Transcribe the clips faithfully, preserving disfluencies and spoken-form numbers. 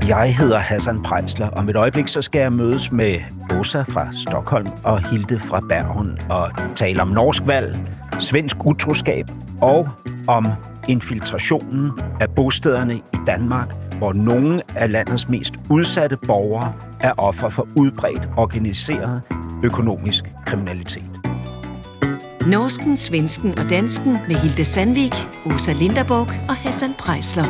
Jeg hedder Hassan Preisler. Om et øjeblik så skal jeg mødes med Åsa fra Stockholm og Hilde fra Bergen og tale om norsk valg, svensk utroskab og om infiltrationen af bostederne i Danmark, hvor nogle af landets mest udsatte borgere er offer for udbredt organiseret økonomisk kriminalitet. Norsken, svensken og dansken med Hilde Sandvik, Åsa Linderborg og Hassan Preisler.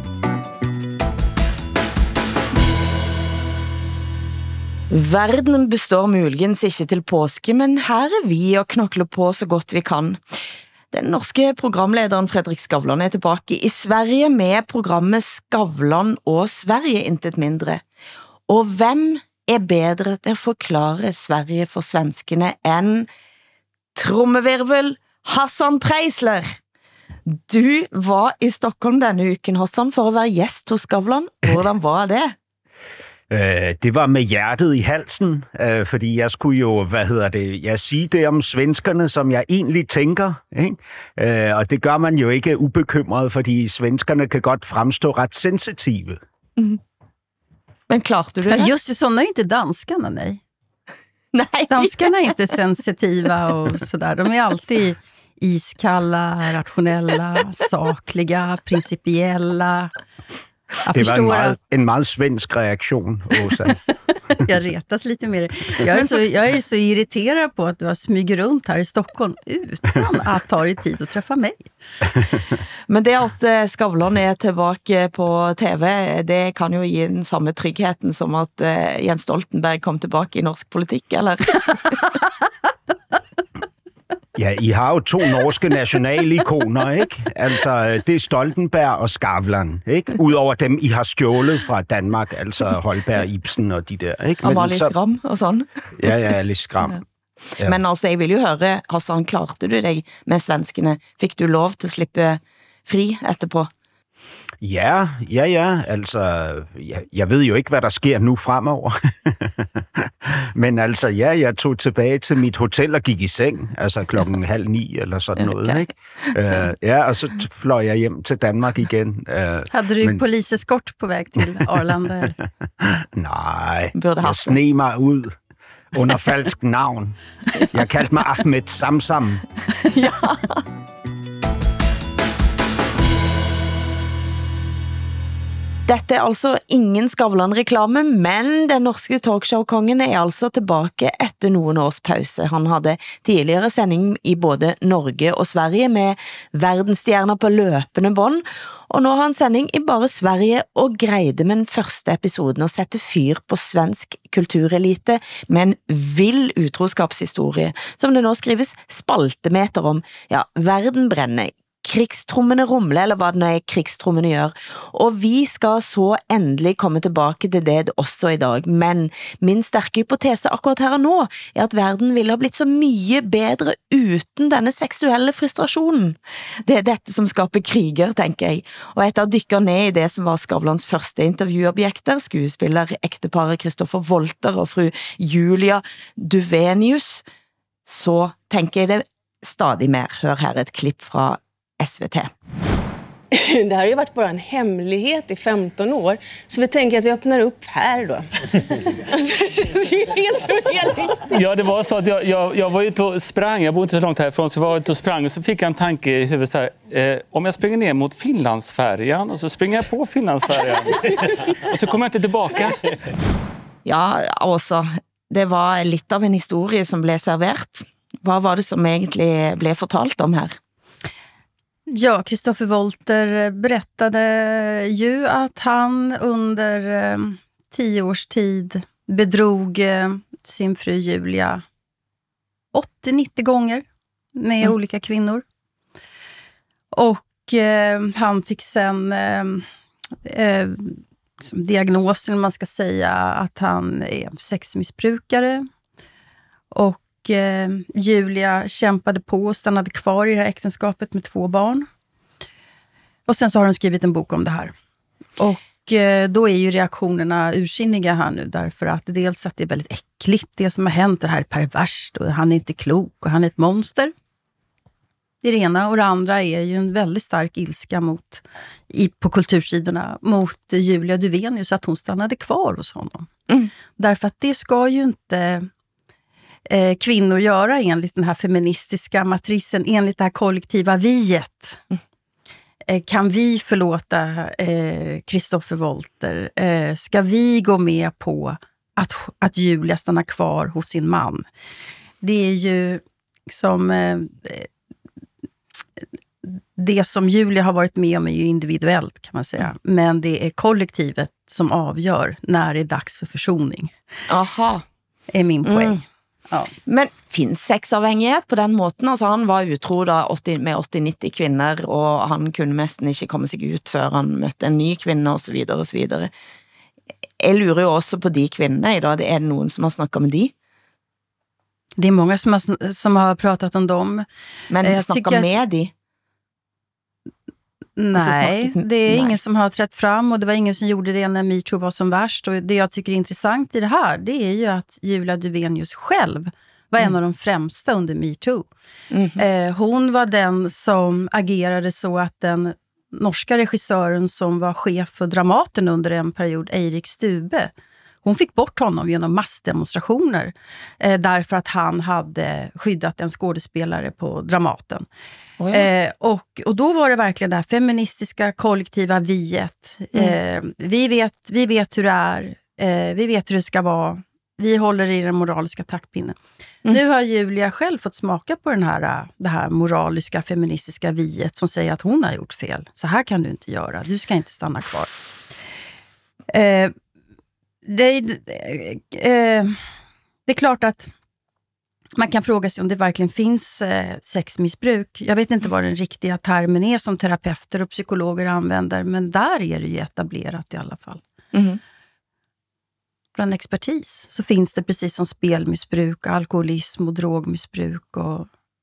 Verden består muligens ikke til påske, men her er vi og knokler på så godt vi kan. Den norske programlederen Fredrik Skavlan er tilbake i Sverige med programmet Skavlan og Sverige intet mindre. Og hvem er bedre til at forklare Sverige for svenskene end trommevirvel Hassan Preisler? Du var i Stockholm denne uken, Hassan, for at være gæst hos Skavlan. Hvordan var det? Det var med hjertet i halsen, fordi jeg skulle jo, hvad hedder det, jeg sige det om svenskerne, som jeg egentlig tænker, ikke? Og det gør man jo ikke ubekymret, fordi svenskerne kan godt fremstå ret sensitive. Mm. Men klarte du det? Ja, just det, sådana är inte danskarna, nej. Nej. Danskarna är inte sensitiva och sådär. De är alltid iskalla, rationella, sakliga, principiella. Jag det var en meget, att... en meget svensk reaktion, Åsa. Jag retas lite mer. Jag är, så, jag är så irriterad på att du har smyger runt här i Stockholm utan att ta dig tid att träffa mig. Men det at Skavlan er tilbake på T V, det kan jo gi den samme tryggheten som at uh, Jens Stoltenberg kom tilbake i norsk politikk, eller? Ja, I har jo to norske nationalikoner, ikke? Altså, det er Stoltenberg og Skavlan, ikke? Udover dem, I har stjålet fra Danmark, altså Holberg, Ibsen og de der, ikke? Og Alice Skram og sådan. Ja, ja, Alice Skram. Ja. Men altså, jeg vil jo høre, Hassan, klarte du deg med svenskene? Fik du lov til at slippe fri etterpå? Ja, ja, ja, altså, jeg, jeg ved jo ikke, hvad der sker nu fremover. Men altså, ja, jeg tog tilbage til mit hotel og gik i seng, altså klokken halv ni eller sådan okay. noget, ikke? Uh, ja, og så fløj jeg hjem til Danmark igen. Uh, Havde du men... poliseskort på vej til Arlanda? Nej, jeg sne mig ud under falsk navn. Jeg kaldte mig Ahmed Samsam. Ja. Dette er altså ingen Skavlan-reklame, men den norske talkshow-kongen er altså tilbake etter noen års pause. Han hadde tidligere sending i både Norge og Sverige med verdensstjerner på løpende bånd, og nå har han sending i bare Sverige og greide med den første episoden å sette fyr på svensk kulturelite med en vild utroskapshistorie, som det nå skrives spaltemeter om. Ja, verden brenner, krigstrommene rumle, eller hva det nå er krigstrommene gjør. Og vi skal så endelig komme tilbake til det også i dag. Men min sterke hypotese akkurat her og nå er at verden ville ha blitt så mye bedre uten denne seksuelle frustrasjonen. Det er dette som skaper kriger, tenker jeg. Og etter å dykke ned i det som var Skavlans første intervjuobjekter, skuespiller ekteparet Kristoffer Wolter og fru Julia Duvenius, så tenker jeg det stadig mer. Hør her et klipp fra S V T. Det här har ju varit bara en hemlighet i femton år. Så vi tänker att vi öppnar upp här då. Alltså, det känns ju helt surrealistiskt. Ja, det var så att jag, jag, jag var ute och sprang. Jag bor inte så långt härifrån, så jag var ute och sprang. Och så fick jag en tanke i huvudet så här. Eh, om jag springer ner mot Finlandsfärjan och så springer jag på Finlandsfärjan. Och så kommer jag inte tillbaka. Ja, altså, det var litt av en historie som ble servert. Hva var det som egentlig ble fortalt om her? Ja, Kristoffer Wolter berättade ju att han under eh, tio års tid bedrog eh, sin fru Julia åttio till nittio gånger med mm. olika kvinnor. Och eh, han fick sen eh, eh, diagnosen, man ska säga, att han är sexmissbrukare. Och eh, Julia kämpade på och stannade kvar i det här äktenskapet med två barn. Och sen så har hon skrivit en bok om det här. Och eh, då är ju reaktionerna ursinniga här nu, därför att dels att det är väldigt äckligt det som har hänt, det här är perverst och han är inte klok och han är ett monster. Det Det är det ena, och det andra är ju en väldigt stark ilska mot, i, på kultursidorna mot Julia Duvenius, att hon stannade kvar hos honom. Mm. Därför att det ska ju inte eh, kvinnor göra enligt den här feministiska matrisen, enligt det här kollektiva viet. Mm. Eh, kan vi förlåta Kristoffer eh, Wolter? Eh, ska vi gå med på att, att Julia stannar kvar hos sin man? Det är ju som... Eh, det som Julia har varit med om är ju individuellt, kan man säga. Mm. Men det är kollektivet som avgör när det är dags för försoning. Aha. Är min poäng. Mm. Ja. Men finns sexavhängighet på den måten? Alltså han var utro da, åttio, med åttio nittio kvinnor, och han kunde nästan inte komma sig ut för han mötte en ny kvinna och så vidare och så vidare. Jag lurer ju också på de kvinnorna idag. Det är någon som har snackat med de? Det är många som har, som har pratat om dem. Men jag snacka med att... de? Nej, alltså det är nej. ingen som har trätt fram, och det var ingen som gjorde det när MeToo var som värst. Och det jag tycker är intressant i det här, det är ju att Julia Duvenius själv var mm. en av de främsta under MeToo. Mm. Eh, hon var den som agerade så att den norska regissören som var chef för Dramaten under en period, Eirik Stube, hon fick bort honom genom massdemonstrationer eh, därför att han hade skyddat en skådespelare på Dramaten. Oh ja. eh, och, och då var det verkligen det här feministiska kollektiva viet. Mm. Eh, vi, vet, vi vet hur det är, eh, vi vet hur det ska vara, vi håller i den moraliska taktpinnen. Mm. Nu har Julia själv fått smaka på den här, det här moraliska feministiska viet som säger att hon har gjort fel. Så här kan du inte göra, du ska inte stanna kvar. Eh, Det, eh, det är klart att man kan fråga sig om det verkligen finns eh, sexmissbruk. Jag vet inte vad den riktiga termen är som terapeuter och psykologer använder, men där är det ju etablerat i alla fall. Mm. Bland expertis så finns det precis som spelmissbruk, alkoholism och drogmissbruk och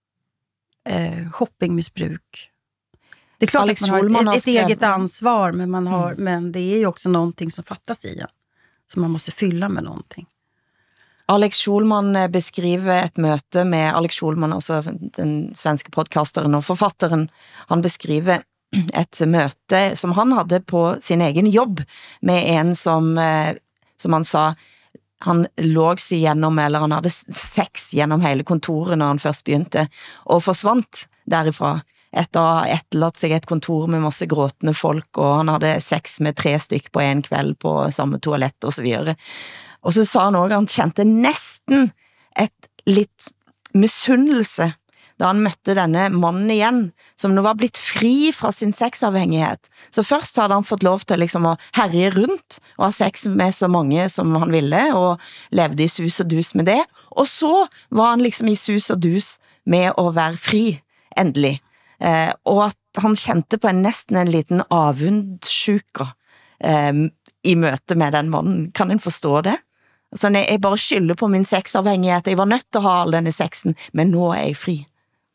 eh, shoppingmissbruk. Det är klart Alex att man har ett, ett eget ansvar, men, man har, mm. men det är ju också någonting som fattas i en. Som man måste fylla med någonting. Alex Schulman beskriver ett möte med Alex Schulman, alltså den svenska podcastaren och författaren. Han beskriver ett möte som han hade på sin egen jobb med en som, som han sa, han låg sig igenom, eller han hade sex genom hela kontoret när han först begynte, och försvant därifrån. Ett har etterlatt sig ett kontor med masse gråtende folk, och han hade sex med tre styck på en kväll på samme toalett och så vidare. Och så sa han också, han kände nästan ett litt misunnelse da han mötte denne mannen igen, som nu var blitt fri fra sin sexavhängighet. Så först hade han fått lov til liksom å herje rundt og ha sex med så mange som han ville, og levde i sus og dus med det. Og så var han liksom i sus og dus med å være fri, endelig. Eh, og at han kjente på en nesten en liten avundsjuka eh, i møte med den mannen. Kan en forstå det? Så jeg, jeg bare skylder på min sexavhängighet. Jeg var nødt til å ha all denne sexen, men nå er jeg fri.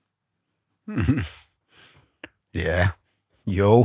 Mm. Ja, jo.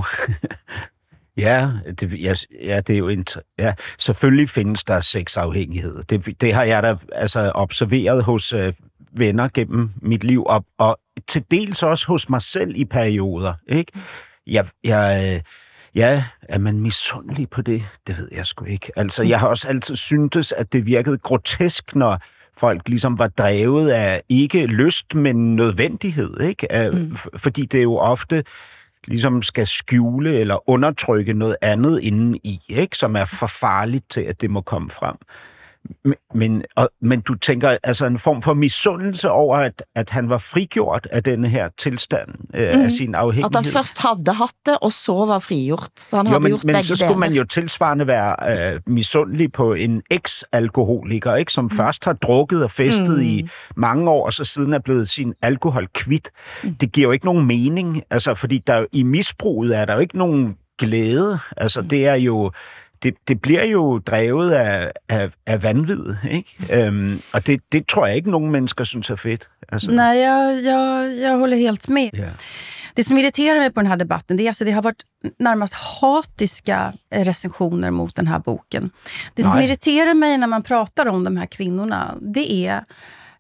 ja, det, ja, ja, det er jo en, ja, selvfølgelig findes der sexafhængighed. Det, det har jeg da altså observeret hos øh, venner gennem mit liv, og, og til dels også hos mig selv i perioder, ikke? Jeg, jeg, ja, er man misundelig på det? Det ved jeg sgu ikke. Altså, jeg har også altid syntes, at det virkede grotesk, når folk ligesom var drevet af ikke lyst, men nødvendighed, ikke? Mm. Fordi det jo ofte ligesom skal skjule eller undertrykke noget andet inden i, ikke? Som er for farligt til, at det må komme frem. Men, men, og, men du tænker altså en form for misundelse over, at, at han var frigjort af denne her tilstand øh, mm. af sin afhængighed. At han først havde haft det, og så var frigjort. Så han jo, havde men, gjort men så skulle deler. man jo tilsvarende være øh, misundelig på en eks-alkoholiker, ikke, som mm. først har drukket og festet mm. i mange år, og så siden er blevet sin alkohol kvit. Mm. Det giver jo ikke nogen mening, altså, fordi der, i misbruget er der jo ikke nogen glæde. Altså, mm. det er jo... Det, det bliver jo drevet af, af, af vanvid, ikke? Øhm, og det, det tror jeg ikke, nogen mennesker synes er fedt. Altså. Nej, jag, jag, jag håller helt med. Yeah. Det som irriterar mig på den här debatten, det är alltså det har varit närmast hatiska recensioner mot den här boken. Det som Nej. irriterar mig när man pratar om de här kvinnorna, det är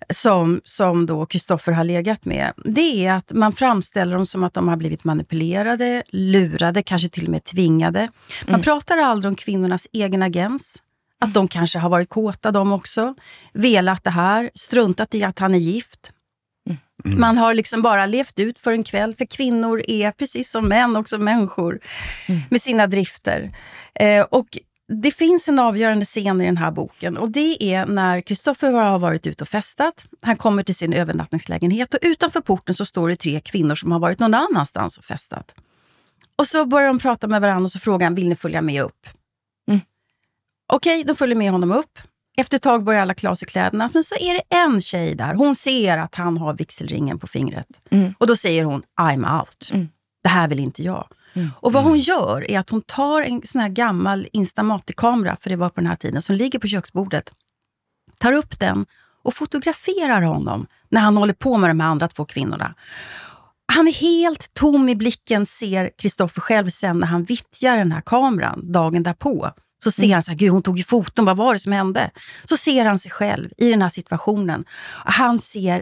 som, som då Kristoffer har legat med, det är att man framställer dem som att de har blivit manipulerade, lurade, kanske till och med tvingade. Man mm. pratar aldrig om kvinnornas egen agens, att de kanske har varit kåta de också, velat det här, struntat i att han är gift. Mm. Man har liksom bara levt ut för en kväll, för kvinnor är precis som män också människor mm. med sina drifter. Eh, och det finns en avgörande scen i den här boken, och det är när Kristoffer har varit ute och festat. Han kommer till sin övernattningslägenhet och utanför porten så står det tre kvinnor som har varit någon annanstans och festat. Och så börjar de prata med varandra och så frågar han, vill ni följa med upp? Mm. Okej, de följer med honom upp. Efter ett tag börjar alla klä sig kläderna, men så är det en tjej där. Hon ser att han har vigselringen på fingret. Mm. Och då säger hon, I'm out. Mm. Det här vill inte jag. Mm. Och vad hon gör är att hon tar en sån här gammal Instamatic-kamera, för det var på den här tiden, som ligger på köksbordet. Tar upp den och fotograferar honom när han håller på med de här andra två kvinnorna. Han är helt tom i blicken, ser Kristoffer själv sen när han vittjar den här kameran dagen därpå. Så ser mm. han så här, gud hon tog ju foton, vad var det som hände? Så ser han sig själv i den här situationen. Han ser,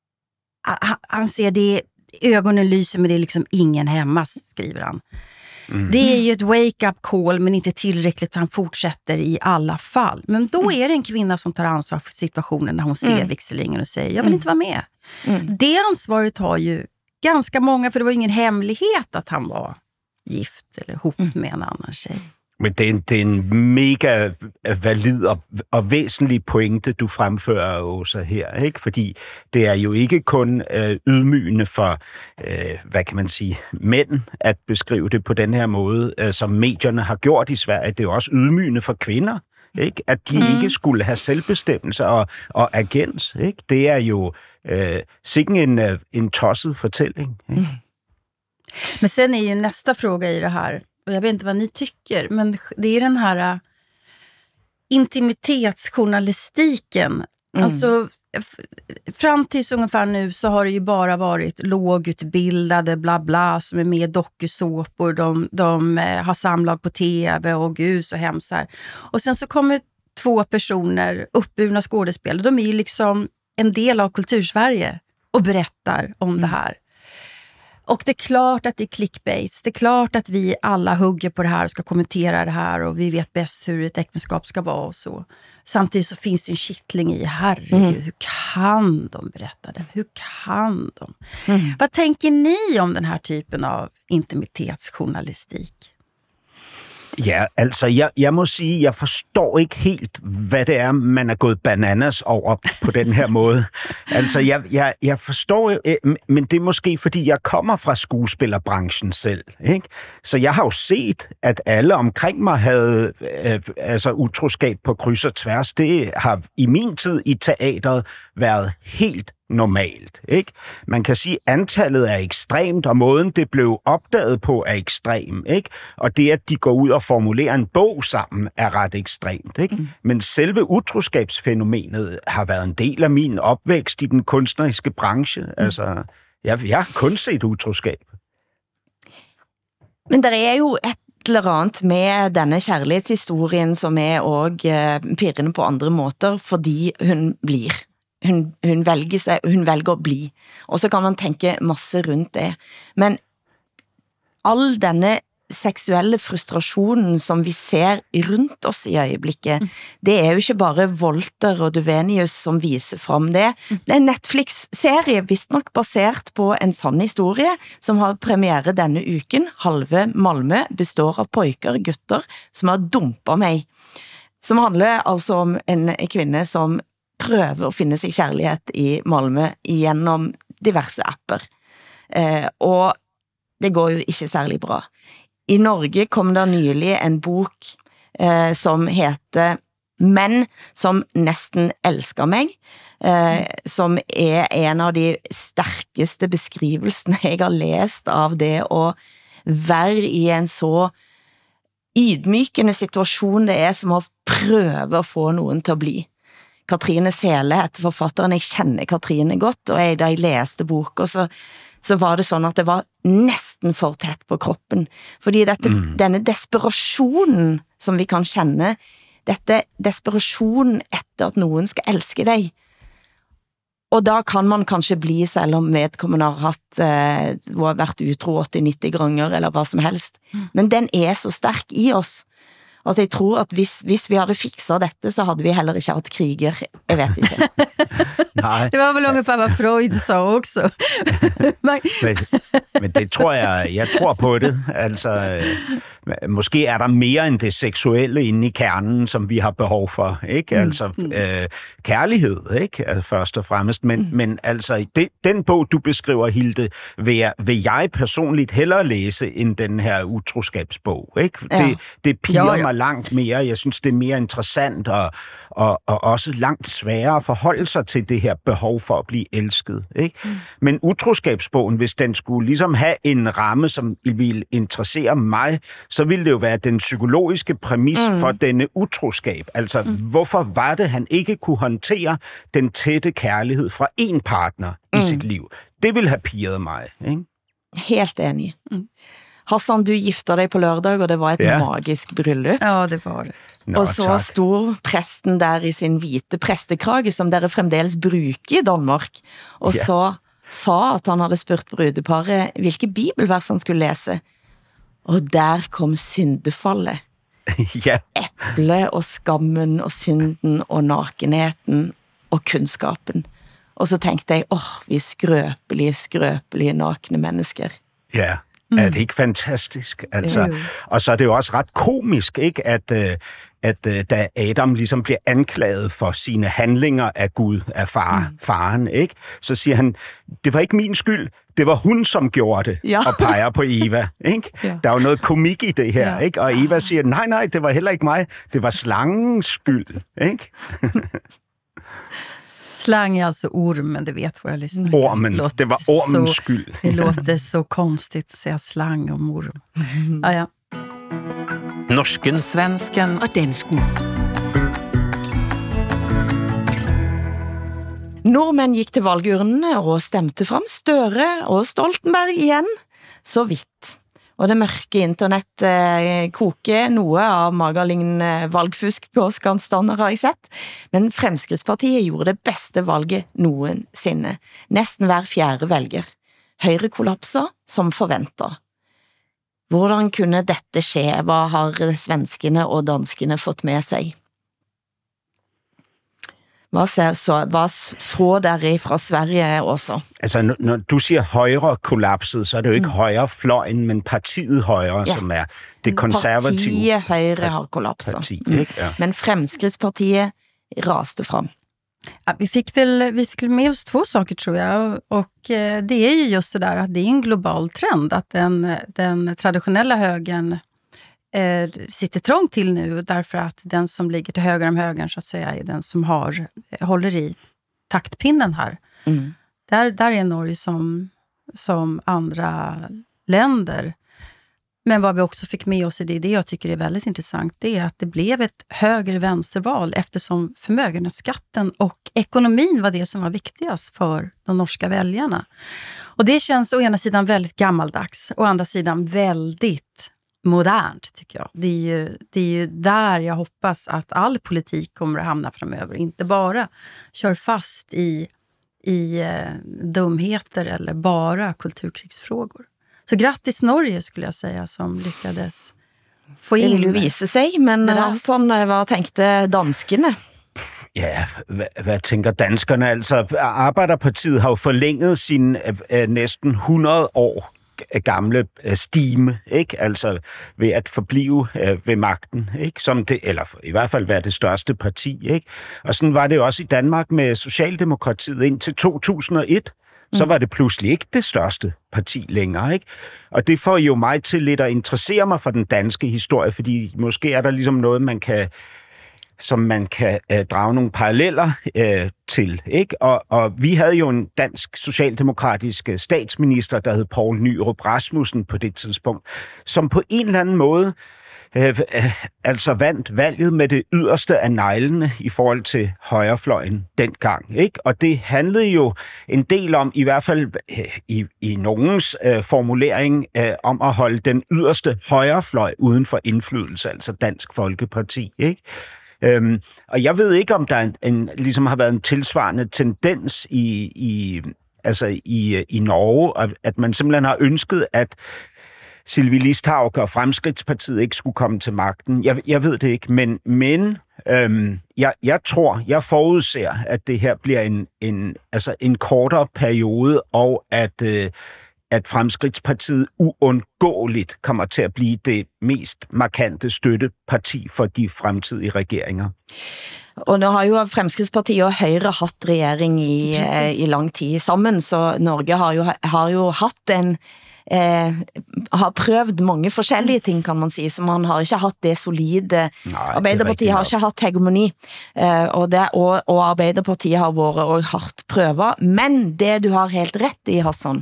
han, han ser det, ögonen lyser men det är liksom ingen hemma, skriver han. Mm. Det är ju ett wake-up call, men inte tillräckligt för han fortsätter i alla fall. Men då är det en kvinna som tar ansvar för situationen när hon ser mm. vigselringen och säger, jag vill mm. inte vara med. Mm. Det ansvaret har ju ganska många, för det var ingen hemlighet att han var gift eller ihop mm. med en annan tjej. Men det er, en, det er en mega valid og, og væsentlig pointe, du fremfører også her, ikke? Fordi det er jo ikke kun øh, ydmygende for, øh, hvad kan man sige, mænd at beskrive det på den her måde, øh, som medierne har gjort i Sverige. Det er jo også ydmygende for kvinder, ikke? At de mm. ikke skulle have selvbestemmelse og, og agens, ikke? Det er jo øh, sikkert en, en tosset fortælling, ikke? Mm. Men sen är ju nästa fråga i det här, och jag vet inte vad ni tycker, men det är den här uh, intimitetsjournalistiken. Mm. Alltså f- fram tills ungefär nu så har det ju bara varit lågutbildade bla bla som är med i dokusåpor, de, de uh, har samlag på tv och gud så hemskt här. Och sen så kommer två personer, uppburna skådespelare, de är ju liksom en del av kultursverige och berättar om mm. det här. Och det är klart att det är clickbait. Det är klart att vi alla hugger på det här och ska kommentera det här. Och vi vet bäst hur ett äktenskap ska vara och så. Samtidigt så finns det en kittling i, herregud, mm. hur kan de berätta det? Hur kan de? Mm. Vad tänker ni om den här typen av intimitetsjournalistik? Ja, altså, jeg, jeg må sige, jeg forstår ikke helt, hvad det er, man er gået bananas over på den her måde. Altså, jeg, jeg, jeg forstår, men det er måske, fordi jeg kommer fra skuespillerbranchen selv, ikke? Så jeg har jo set, at alle omkring mig havde øh, altså, utroskab på kryds og tværs. Det har i min tid i teateret været helt normalt, ikke? Man kan sige, at antallet er ekstremt, og måden det blev opdaget på er ekstrem, ikke? Og det, at de går ud og formulerer en bog sammen, er ret ekstremt, ikke? Mm. Men selve utroskabsfænomenet har været en del af min opvækst i den kunstneriske branche. Mm. Altså, jeg, jeg har kun set utroskab. Men der er jo et eller annet med denne kærlighedshistorien som er også eh, pirrende på andre måter, fordi hun blir. Hun, hun, velger seg, hun velger å bli. Og så kan man tenke masse rundt det. Men all denne seksuelle frustrasjonen som vi ser rundt oss i øjeblikket, mm. det er jo ikke bare Volter og Duvenius som viser frem det. Det er en Netflix-serie, vist nok basert på en sann historie, som har premiere denne uken. Halve Malmö består av pojker, gutter, som har dumpet meg. Som handler altså om en kvinne som prøver å finne sig kærlighet i Malmö gjennom diverse apper. Eh, og det går jo ikke særlig bra. I Norge kom der nylig en bok eh, som heter Menn som nesten elsker meg, eh, som er en av de sterkeste beskrivelsene jeg har lest av det å være i en så ydmykende situasjon det er som å prøve å få noen til å bli. Katrine Sele heter forfatteren, jeg kjenner Katrine godt, og jeg, da jeg leste boken, så, så var det sånn at det var nesten for tett på kroppen. Fordi dette, mm. denne desperasjonen som vi kan kjenne, dette desperasjonen etter at noen skal elske deg, Og da kan man kanskje bli, selv om vedkommende har haft, eh, har vært utro åtti nitti ganger, eller hvad som helst. Men den er så stærk i oss, at jeg tror, at hvis, hvis vi havde fikset dette, så havde vi heller ikke haft kriger. Jeg vet ikke. Nej. Det var vel ungefär hvad Freud sa også. men, men det tror jeg, jeg tror på det. Altså, øh, måske er der mere end det seksuelle inde i kernen, som vi har behov for, ikke? Altså, øh, kærlighed, ikke? Altså, først og fremmest. Men, mm. men altså, det, den bog, du beskriver, Hilde, vil jeg, vil jeg personligt hellere læse, end den her utroskabsbog, ikke? Ja. Det, det piger jo, jo. mig langt mere. Jeg synes, det er mere interessant og, og, og også langt sværere at forholde sig til det her behov for at blive elsket, ikke? Mm. Men utroskabsbogen, hvis den skulle ligesom have en ramme, som ville interessere mig, så ville det jo være den psykologiske præmis mm. for denne utroskab. Altså, mm. hvorfor var det, han ikke kunne håndtere den tætte kærlighed fra en partner mm. i sit liv? Det ville have pirret mig, ikke? Helt enig. Mm. Hassan, du gifter dig på lørdag, og det var et ja. magisk bryllup. Ja, det var det. Nå, og så tak. Stod præsten der i sin hvite præstekrage, som dere fremdeles bruger i Danmark, og ja. så sa at han havde spurgt brudeparet, hvilke bibelvers han skulle læse. Og der kom syndefallet. ja. Æble og skammen og synden og nakenheten og kunskapen. Og så tænkte jeg, åh, oh, vi er skrøbelige, skrøbelige nakne mennesker. Ja. Mm. Er det ikke fantastisk? Altså, jo, jo. Og så er det jo også ret komisk, ikke, at, at da Adam ligesom bliver anklaget for sine handlinger af Gud, af far, mm. faren, ikke, så siger han, det var ikke min skyld, det var hun, som gjorde det, ja. og peger på Eva. Ikke? Ja. Der er jo noget komik i det her, ja. ikke? Og Eva siger, nej, nej, det var heller ikke mig, det var slangens skyld. Ikke? Slang er altså ormen, det vet våra lyssnare. Ormen, det, det var ormens så, skyld. Det låter så konstigt at säga slang om orm. Mm. Ah, ja. Norsken, svensken og dansken. Nordmænd gik til valgurnene og stemte frem Støre og Stoltenberg igen, så vidt. Og det mørke internet eh, koker noe av magerlignende valgfusk på skandstander har jeg sett. Men Fremskrittspartiet gjorde det beste valget noensinne. Næsten hver fjerde velger. Høyre kollapser som forventet. Hvordan kunne dette skje? Hvad har svenskene og danskene fått med sig? Hvad så, så, hvad så der fra Sverige også? Altså, når, når du siger højre kollapset, så er det jo ikke mm. højre fløjen, men partiet højre, ja. som er det konservative. Partiet højre har kollapset. Parti, ikke? Ja. Men Fremskrittspartiet raste frem. Ja, vi fick väl vi fick med oss två saker tror jag, och eh, det är ju just det där att det är en global trend att den, den traditionella högern eh, sitter trångt till nu, därför att den som ligger till höger om högern så att säga är den som har håller i taktpinnen här. Mm. Där, där är Norge som, som andra länder. Men vad vi också fick med oss i det, det jag tycker är väldigt intressant, det är att det blev ett höger-vänsterval eftersom förmögenhetsskatten och ekonomin var det som var viktigast för de norska väljarna. Och det känns å ena sidan väldigt gammaldags, å andra sidan väldigt modernt tycker jag. Det är ju, det är ju där jag hoppas att all politik kommer att hamna framöver. Inte bara kör fast i, i eh, dumheter eller bara kulturkrigsfrågor. Så grattis Norge skulle jag säga som lyckades få in. Det vill ju visa sig, men sån vad tänkte danskerne? Ja, hvad, hvad tænker danskerne? Altså, Arbejderpartiet har jo forlænget sin øh, næsten hundrede år gamle øh, stime, ikke? Altså ved at forblive øh, ved magten, ikke? Som det, eller i hvert fald være det største parti, ikke? Og sådan var det jo også i Danmark med Socialdemokratiet indtil to tusind og et. Så var det pludselig ikke det største parti længere, ikke? Og det får jo mig til lidt at interessere mig for den danske historie, fordi måske er der ligesom noget, man kan, som man kan øh, drage nogle paralleller øh, til, ikke? Og, og vi havde jo en dansk socialdemokratisk statsminister, der hed Poul Nyrup Rasmussen på det tidspunkt, som på en eller anden måde Øh, øh, altså vandt valget med det yderste af neglene i forhold til højrefløjen dengang, ikke? Og det handlede jo en del om, i hvert fald øh, i, i nogens øh, formulering, øh, om at holde den yderste højrefløj uden for indflydelse, altså Dansk Folkeparti, ikke? Øhm, og jeg ved ikke, om der en, en, ligesom har været en tilsvarende tendens i, i, altså i, i Norge, at man simpelthen har ønsket, at Sylvi Listhaug og Fremskridtspartiet ikke skulle komme til magten. Jeg, jeg ved det ikke, men, men øhm, jeg, jeg tror, jeg forudser, at det her bliver en, en, altså en kortere periode, og at, øh, at Fremskridtspartiet uundgåeligt kommer til at blive det mest markante støtteparti for de fremtidige regeringer. Og nå har jo Fremskrittspartiet og Høyre hatt regjering i, i lang tid sammen, så Norge har jo, har jo hatt en Eh, har prøvd mange forskellige ting, kan man si, så man har ikke hatt det solide. Nei, Arbeiderpartiet har ikke hatt hegemoni, eh, og, det, og, og Arbeiderpartiet har vært og hardt prøvet, men det du har helt rett i, Hassan,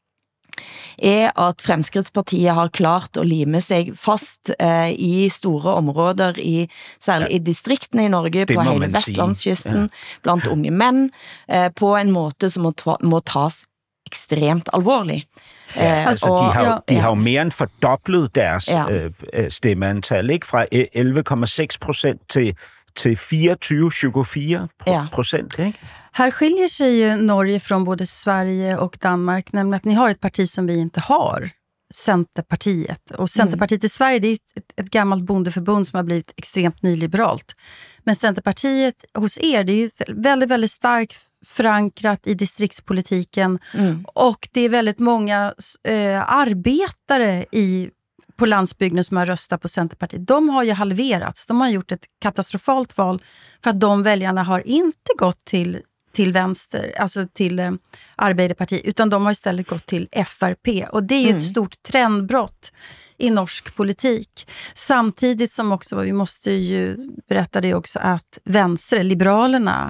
er at Fremskrittspartiet har klart å lime seg fast eh, i store områder, i, særlig ja. i distriktene i Norge, det på hele Vestlandskysten, ja. blant unge menn, eh, på en måte som må, ta, må tas ekstremt alvorlig. Ja, altså, og, de har, ja, de har jo mere end fordoblet deres ja. øh, stemmeantal, ikke? Fra elleve komma seks procent til, til fireogtyve komma tjugofire procent, ja. ikke? Här skiljer sig ju Norge från både Sverige och Danmark, nämligen att ni har ett parti som vi inte har, Centerpartiet. Och Centerpartiet mm. i Sverige, det är ett, ett gammalt bondeförbund som har blivit extremt nyliberalt. Men Centerpartiet hos er, det är ju väldigt, väldigt starkt förankrat i distriktspolitiken. Mm. Och det är väldigt många eh, arbetare i, på landsbygden som har röstat på Centerpartiet. De har ju halverats. De har gjort ett katastrofalt val för att de väljarna har inte gått till till vänster, alltså till eh, Arbeiderpartiet, utan de har istället gått till F R P. Och det är ju mm. ett stort trendbrott i norsk politik. Samtidigt som också, vi måste ju berätta det också, att vänster, liberalerna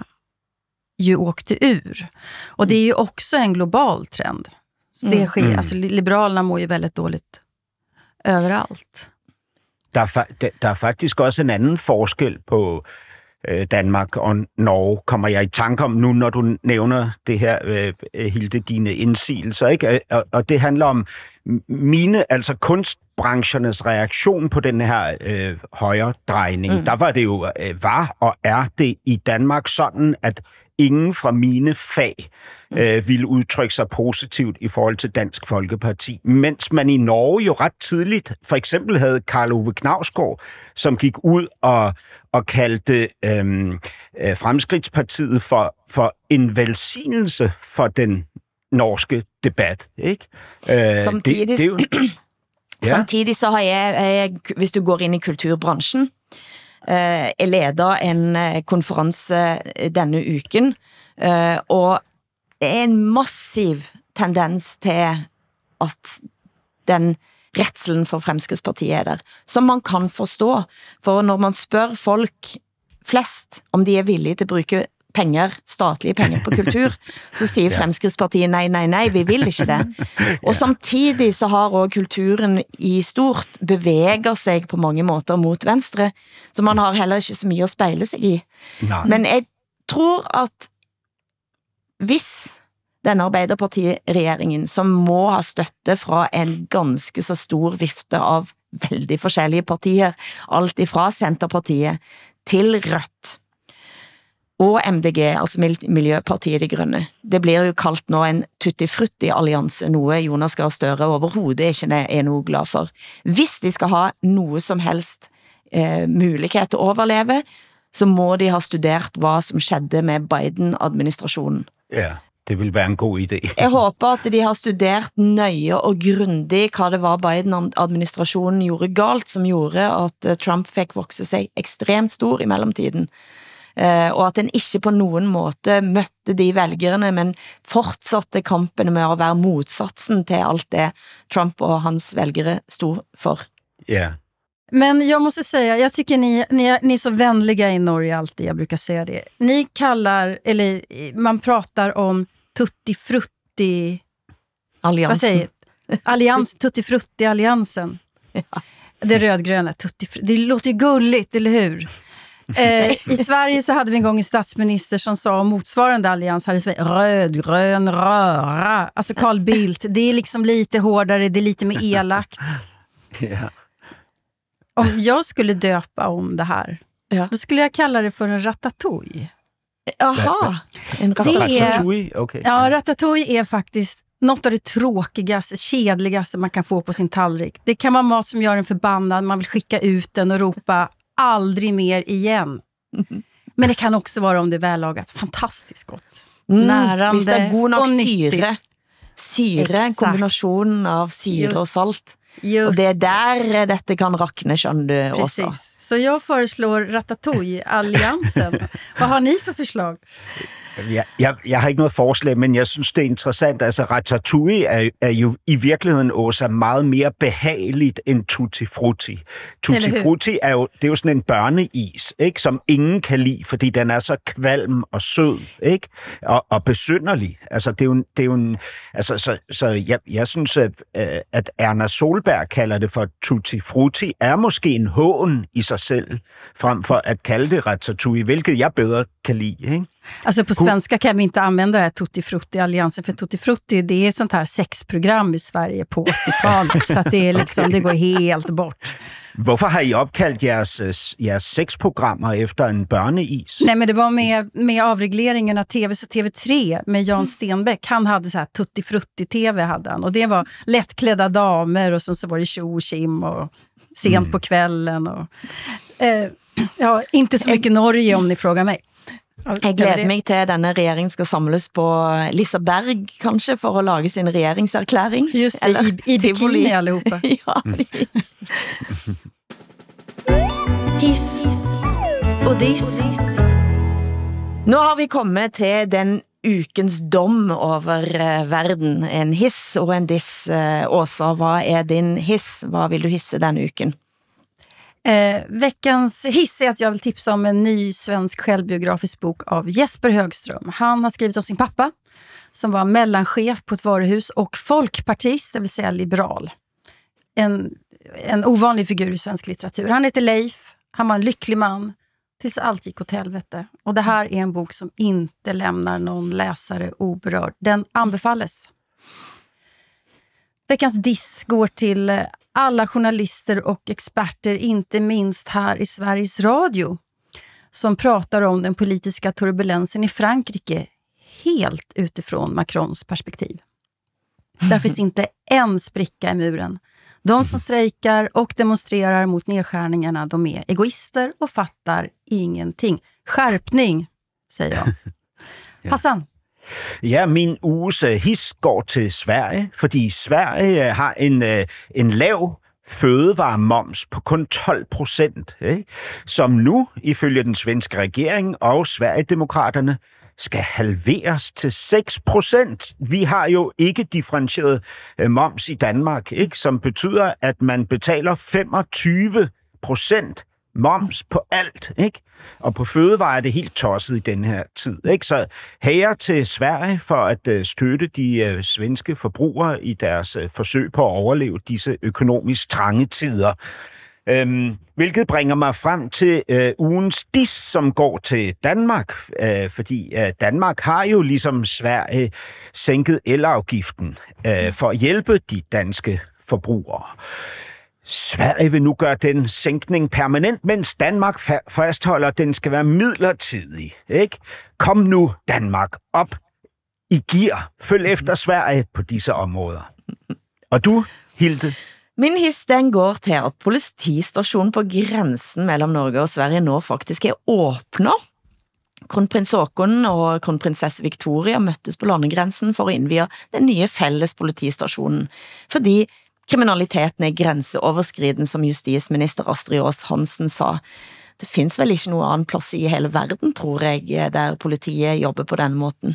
ju åkte ur. Och det är ju också en global trend. Så det sker, mm. alltså liberalerna mår ju väldigt dåligt överallt. Der er, fa- der er faktisk også en anden forskel på Danmark og Norge, kommer jeg i tanke om nu, når du nævner det her, øh, Hilde, dine indsigelser, ikke? Og, og det handler om mine, altså kunstbranchernes reaktion på den her øh, højre drejning. Mm. Der var det jo, øh, var og er det i Danmark sådan, at ingen fra mine fag øh, ville udtrykke sig positivt i forhold til Dansk Folkeparti. Mens man i Norge jo ret tidligt, for eksempel havde Karl Ove Knausgård, som gik ud og, og kaldte øh, øh, Fremskridtspartiet for, for en velsignelse for den norske debat. Ikke? Øh, Samtidig, det, det jo, ja. Samtidig så har jeg, jeg, hvis du går ind i kulturbranchen, Uh, jeg leder en uh, konference denne uken, uh, og det er en massiv tendens til at den retselen for Fremskrittspartiet er der, som man kan forstå. For når man spør folk flest om de er villige til at bruge penger, statlige penger på kultur, så siger Fremskrittspartiet nej, nej, nej, vi vil ikke det. Og samtidig så har også kulturen i stort beveger sig på mange måter mot venstre, så man har heller ikke så mye at spejle sig i. Nej. Men jeg tror at hvis den Arbeiderparti-regeringen, som må ha støtte fra en ganske så stor vifte av veldig forskellige partier, alt ifra Centerpartiet til Rødt, og M D G, altså Miljøpartiet De Grønne. Det blir jo kaldt nå en tutti-frutti-allianse, noe Jonas Gahr Støre overhovedet ikke er noe glad for. Hvis de skal ha noe som helst eh, mulighet til å overleve, så må de ha studert hva som skjedde med Biden-administrasjonen. Ja, det vil være en god idé. Jeg håper at de har studert nøye og grundig hva det var Biden-administrasjonen gjorde galt, som gjorde at Trump fikk vokse seg ekstremt stor i mellomtiden. Uh, og at den ikke på noen måte møtte de velgerne, men fortsatte kampene med å være motsatsen til allt det Trump och hans väljare stod för. Yeah. Men jag måste säga, jag tycker ni, ni, ni är så vänliga i Norge alltid, jag brukar säga det. Ni kallar, eller man pratar om tutti-frutti... Alliansen. Vad säger Allians, tutti-frutti-alliansen. Ja. Det rödgröna, tutti-frutti. Det låter ju gulligt, eller hur? Eh, I Sverige så hade vi en gång en statsminister som sa om motsvarande allians här i Sverige, röd, grön, röra. Alltså Carl Bildt, det är liksom lite hårdare, det är lite mer elakt. Ja. Om jag skulle döpa om det här Ja. Då skulle jag kalla det för en ratatouille. Aha, en Det är- Ratatouille, okay. Ja, ratatouille är faktiskt något av det tråkigaste, kedligaste man kan få på sin tallrik. Det kan vara mat som gör en förbannad, man vill skicka ut den och ropa aldrig mer igen. Men det kan också vara om det är vällagat. Fantastiskt gott. Mm, Närande hvis det er god nok og nyttigt. syre. Syre, en Exakt. kombinasjon av syre Just. og salt. Just Og det er der dette kan rakne, skjønner du også. Precis. Så jag föreslår Ratatouille-alliansen. Vad har ni för förslag? Jeg, jeg, jeg har ikke noget forslag, men jeg synes, det er interessant. Altså, ratatouille er, er jo i virkeligheden også meget mere behageligt end Tutti Frutti. Tutti Eller hur? Frutti er jo, det er jo sådan en børneis, ikke, som ingen kan lide, fordi den er så kvalm og sød, ikke? Og, og besynderlig. Altså, det er jo, en- det er jo en, altså, så, så jeg, jeg synes, at, at Erna Solberg kalder det for Tutti Frutti, er måske en hån i sig selv, frem for at kalde det ratatouille, hvilket jeg bedre kan lide, ikke? Alltså på svenska kan vi inte använda det här Tutti Frutti-alliansen, för Tutti Frutti, det är ett sånt här sexprogram i Sverige på åttiotalet, så att det är liksom, det går helt bort. Hvorfor har I opkaldt jeres, øh, jeres sexprogrammer efter en børneis? Nej, men det var med, med avregleringen av tv, så T V tre med Jan Stenbeck, han hade så här Tutti Frutti-tv hade han, och det var lättklädda damer och sen så var det tjo och kim och sent Mm. på kvällen och eh, ja, inte så mycket Norge om ni frågar mig. Jeg gleder meg til denne regjeringen skal samles på Liseberg, kanskje, for å lage sin regjeringserklæring. Just det, i, i Tivoli. bikini allihopa. Ja, Hiss och diss. Nå har vi kommet til den ukens dom over eh, verden. En hiss og en diss. Eh, Åsa, hva er din hiss? Hva vil du hisse den uken? Eh, veckans hiss är att jag vill tipsa om en ny svensk självbiografisk bok av Jesper Högström. Han har skrivit om sin pappa som var mellanchef på ett varuhus och folkpartist, det vill säga liberal. En, en ovanlig figur i svensk litteratur. Han heter Leif, han var en lycklig man tills allt gick åt helvete. Och det här är en bok som inte lämnar någon läsare oberörd. Den anbefalles. Veckans diss går till alla journalister och experter, inte minst här i Sveriges Radio, som pratar om den politiska turbulensen i Frankrike helt utifrån Macrons perspektiv. Där finns inte en spricka i muren. De som strejkar och demonstrerar mot nedskärningarna, de är egoister och fattar ingenting. Skärpning, säger jag. Hassan? Ja, min uges øh, his går til Sverige, fordi Sverige øh, har en, øh, en lav fødevaremoms på kun tolv procent, ikke? Som nu, ifølge den svenske regering og Sverigedemokraterne, skal halveres til seks procent. Vi har jo ikke differentieret øh, moms i Danmark, ikke? Som betyder, at man betaler femogtyve procent moms på alt, ikke? Og på fødevarer er det helt tosset i den her tid, ikke? Så hære til Sverige for at uh, støtte de uh, svenske forbrugere i deres uh, forsøg på at overleve disse økonomisk trange tider. Øhm, hvilket bringer mig frem til uh, ugens diss, som går til Danmark, uh, fordi uh, Danmark har jo ligesom Sverige sænket elafgiften uh, for at hjælpe de danske forbrugere. Sverige vil nu gøre den sænkning permanent, mens Danmark fa- fastholder, at den skal være midlertidig. Ikke? Kom nu, Danmark, op i gear. Følg efter Sverige på disse områder. Og du, Hilde? Min hiss, den går til at politistasjonen på grensen mellom Norge og Sverige nå faktisk er åpnet. Kronprins Håkon og kronprinsesse Victoria møttes på landegrensen for å innvie den nye felles politistasjonen, fordi kriminaliteten er grenseoverskriden, som justisminister Astrid Aas Hansen sa. Det finnes vel ikke noe annen plass i hele verden, tror jeg, der politiet jobber på den måten.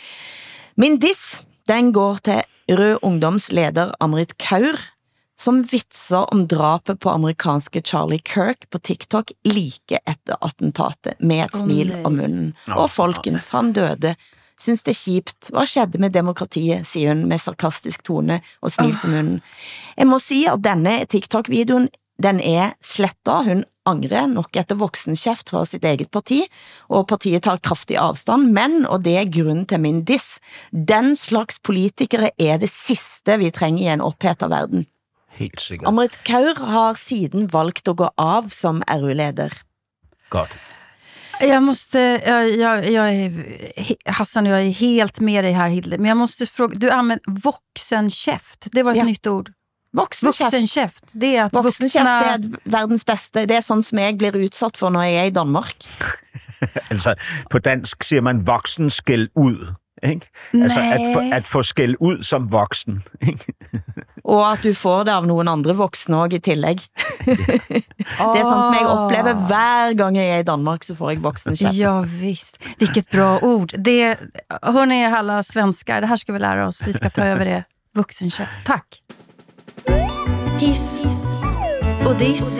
Min diss, den går til Rød Ungdoms leder Amrit Kaur, som vitser om drapet på amerikanske Charlie Kirk på TikTok like etter attentatet med et smil nei. om munnen. Og folkens, han døde. Synes det er kjipt. Hva skjedde med demokratiet, sier hun med sarkastisk tone og smil på munnen. Jeg må si at denne TikTok-videoen, den er slettet. Hun angrer nok etter voksenkjeft fra sitt eget parti, og partiet tar kraftig avstand, men, og det er grunnen til min diss, den slags politikere er det siste vi trenger i en opphetet verden. Helt sikkert. Amrit Kaur har siden valgt å gå av som R U-leder. Godt. Jag måste, jag, jag, jag är, Hassan och jag är helt med dig här, Hilde. Men jag måste fråga, du använder voksenkäft. Det var ett Ja. nytt ord. Voksenkäft. Voksenkäft. Det är att Voksenkäft vuxna... er verdens beste. Det er sånn som jeg blir utsatt for når jeg er i Danmark. Altså, på dansk siger man voksen skæld ud. Ikke? Altså, at få, at få skæld ud som voksen. Ikke? Og at du får det av noen andre voksne også i tillegg. Det er sånn som jeg opplever hver gang jeg er i Danmark, så får jeg voksenkjeft. Ja, visst. Vilket bra ord. Det, hörni alla svenskar, det här ska vi lära oss. Vi ska ta över det. Vuxenkäft. Tack. Hiss och diss.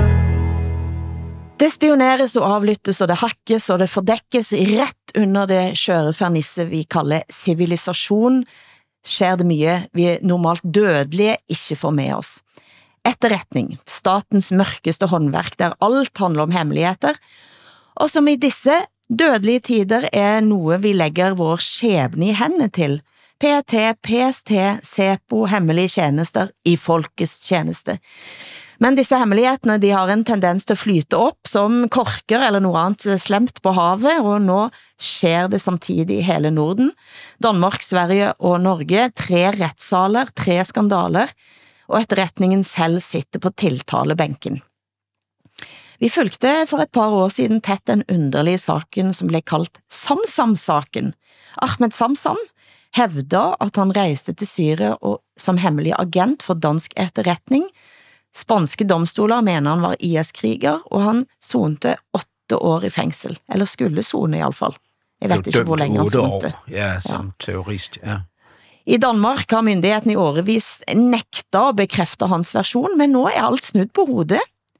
Det spioneres og avlyttes, og det hakkes, og det fordekkes rett under det skjøre fernisset vi kaller sivilisasjon. Skjer det mye vi normalt dødelige ikke får med oss. Etterretning, statens mørkeste håndverk, der alt handler om hemmeligheter, og som i disse dødelige tider er noe vi legger vår skjebne i hendene til. P T, P S T, SEPO, hemmelige tjenester i folkets tjeneste. Men disse hemmelighetene, de har en tendens til å flyte opp som korker eller noe annet slemt på havet, og nå skjer det samtidig i hele Norden. Danmark, Sverige og Norge, tre rettssaler, tre skandaler, og etterretningen selv sitter på tiltalebenken. Vi fulgte for et par år siden tett den underlige saken som ble kalt Samsam-saken. Ahmed Samsam hevda at han reiste til Syria og, som hemmelig agent for dansk etterretning. Spanske domstoler mener han var I S-kriger, og han sonte åtte år i fengsel. Eller skulle sone i alle fall. Jeg vet ikke hvor lenge han sonte. Ja, som ja. terrorist, ja. I Danmark har myndigheten i årevis nekta å bekrefte hans versjon, men nå er alt snudd på hodet.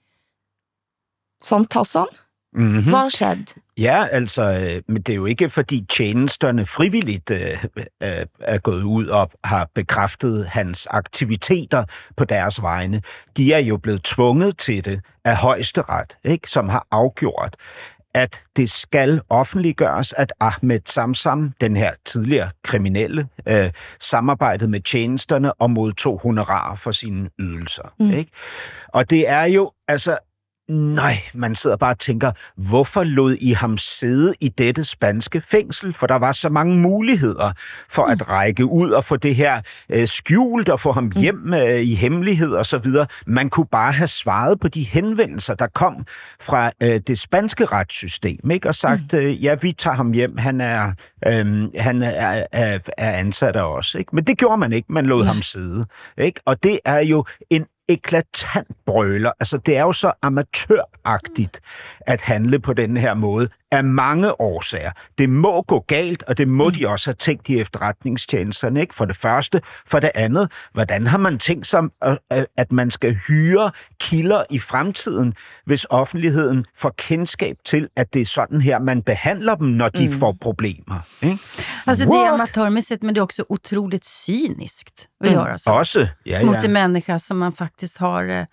Sant, Hassan? Mm-hmm. Hvad har skjedd? Ja, altså, men det er jo ikke, fordi tjenesterne frivilligt øh, øh, er gået ud og har bekræftet hans aktiviteter på deres vegne. De er jo blevet tvunget til det af højesteret, ikke, som har afgjort, at det skal offentliggøres, at Ahmed Samsam, den her tidligere kriminelle, øh, samarbejdede med tjenesterne og modtog honorar for sine ydelser. Mm. Ikke? Og det er jo, altså, nej, man sidder bare og tænker, hvorfor lod I ham sidde i dette spanske fængsel? For der var så mange muligheder for at række ud og få det her øh, skjult og få ham hjem øh, i hemmelighed og så videre. Man kunne bare have svaret på de henvendelser, der kom fra øh, det spanske retssystem, ikke? Og sagt, øh, ja, vi tager ham hjem, han er, øh, han er, er, er ansat af os, ikke? Men det gjorde man ikke, man lod ja. ham sidde, ikke? Og det er jo en eklatant brøler. Altså, det er jo så amatøragtigt at handle på den her måde af mange årsager. Det må gå galt, og det må de også have tænkt i efterretningstjenesterne, ikke? For det første. For det andet, hvordan har man tænkt sig, at man skal hyre kilder i fremtiden, hvis offentligheden får kendskab til, at det er sådan her, man behandler dem, når de mm. får problemer. Ikke? Alltså det är amatörmässigt, men det är också otroligt cyniskt att mm. göra så. Också, ja, mot ja. en människa som man faktiskt har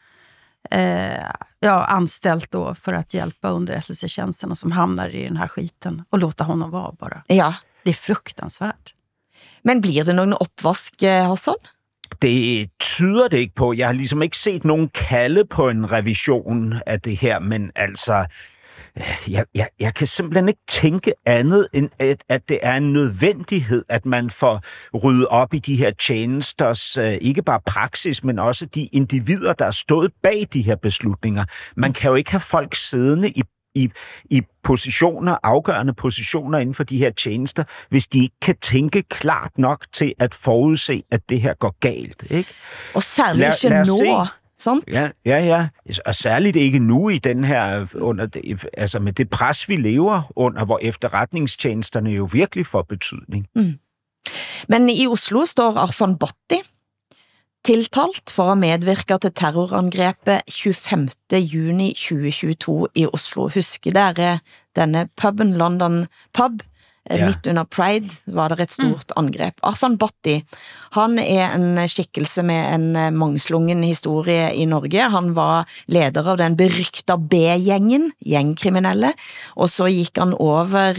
eh, ja, anställt då för att hjälpa underrättelsetjänsterna som hamnar i den här skiten och låta honom vara bara. Ja. Det är fruktansvärt. Men blir det nogen opvask, Hassan? Det tyder det ikke på. Jeg har ligesom ikke set nogen kalde på en revision af det her, men altså, jeg, jeg, jeg kan simpelthen ikke tænke andet, end at, at det er en nødvendighed, at man får ryddet op i de her tjenesters, ikke bare praksis, men også de individer, der er stået bag de her beslutninger. Man kan jo ikke have folk siddende i I, i positioner, afgørende positioner inden for de her tjenester, hvis de ikke kan tænke klart nok til at forudse, at det her går galt, ikke? Og særligt ikke nå, sant? Ja, ja, ja. Og særligt ikke nu i den her, under det, altså med det pres, vi lever under, hvor efterretningstjenesterne jo virkelig får betydning. Mm. Men i Oslo står Arfan Bhatti tiltalt for å medvirke til terrorangrepet tjuefemte juni tjue tjueto i Oslo. Husker dere denne puben, London pub? Ja. Midt under Pride var det et stort mm. angrep. Arfan Bhatti, han er en skikkelse med en mangslungen historie i Norge. Han var leder av den berykta B-gjengen, gjengkriminelle, og så gikk han over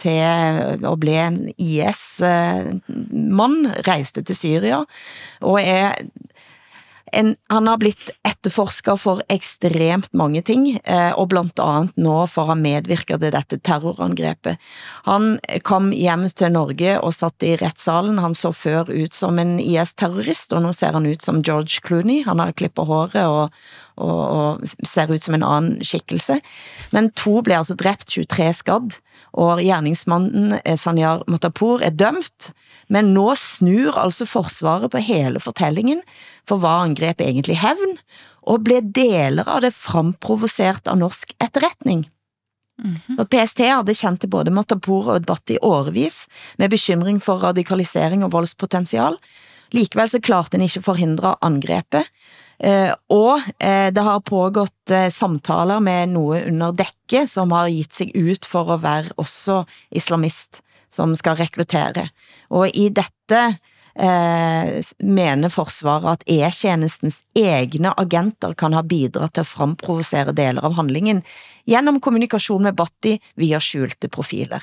til å bli en I S-mann, reiste til Syria, og er en, han har blitt etterforsker for ekstremt mange ting, eh, og blandt andet nå for at han medvirker til dette terrorangrepet. Han kom hjem til Norge og satt i rettssalen. Han så før ut som en I S-terrorist, og nå ser han ut som George Clooney. Han har klippet håret og, og, og ser ut som en annen skikkelse. Men to ble altså drept, tjuetre skadd, og gjerningsmannen Sanyar Matapour er dømt, men nå snur altså forsvaret på hele fortellingen for hva angrepet egentlig hevn, og ble deler av det framprovosert av norsk etterretning. Mm-hmm. P S T hadde kjent til både Matapour og Bhatti årevis, med bekymring for radikalisering og voldspotensial. Likevel så klarte den ikke forhindre angrepet, eh, og eh, det har pågått eh, samtaler med noe under dekke som har gitt seg ut for å være også islamist som skal rekruttere. Og i dette eh, mener forsvaret at E-tjenestens egne agenter kan ha bidratt til å framprovosere deler av handlingen gjennom kommunikasjon med Bhatti via skjulte profiler.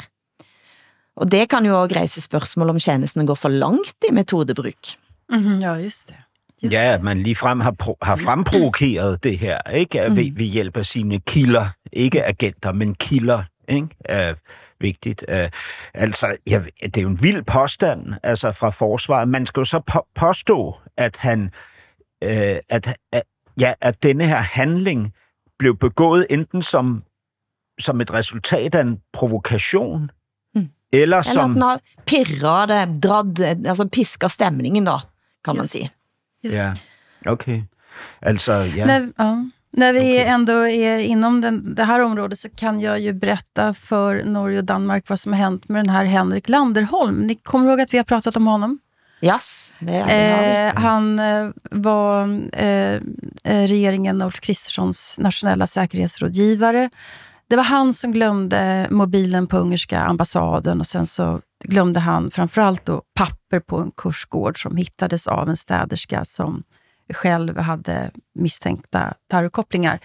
Og det kan jo også reise spørgsmål om tjenesten går for langt I metodebruk. Mm-hmm, ja, just det. Just ja, at man ligefrem har, pro- har fremprovokeret det her, ikke? Mm. Ved, ved hjælp af sine kilder, ikke agenter, men kilder, ikke? Er vigtigt. Uh, altså, ja, det er jo en vild påstand, altså fra forsvaret. Man skal jo så på- påstå, at han, uh, at, at, ja, at denne her handling blev begået enten som, som et resultat af en provokation, Eller, som... Eller at den har pirret det, dradd, altså pisker stemningen da, kan just, man si. Ja, okay. Altså, ja. När, ja. När vi okay. ändå är inom den, det här området så kan jag ju berätta för Norge och Danmark vad som har hänt med den här Henrik Landerholm. Ni kommer ihåg att vi har pratat om honom? Yes, det är det. Eh, han eh, var eh, regeringen Ulf Kristerssons nationella säkerhetsrådgivare. Det var han som glömde mobilen på ungerska ambassaden och sen så glömde han framförallt då papper på en kursgård som hittades av en städerska som själv hade misstänkta terrorkopplingar.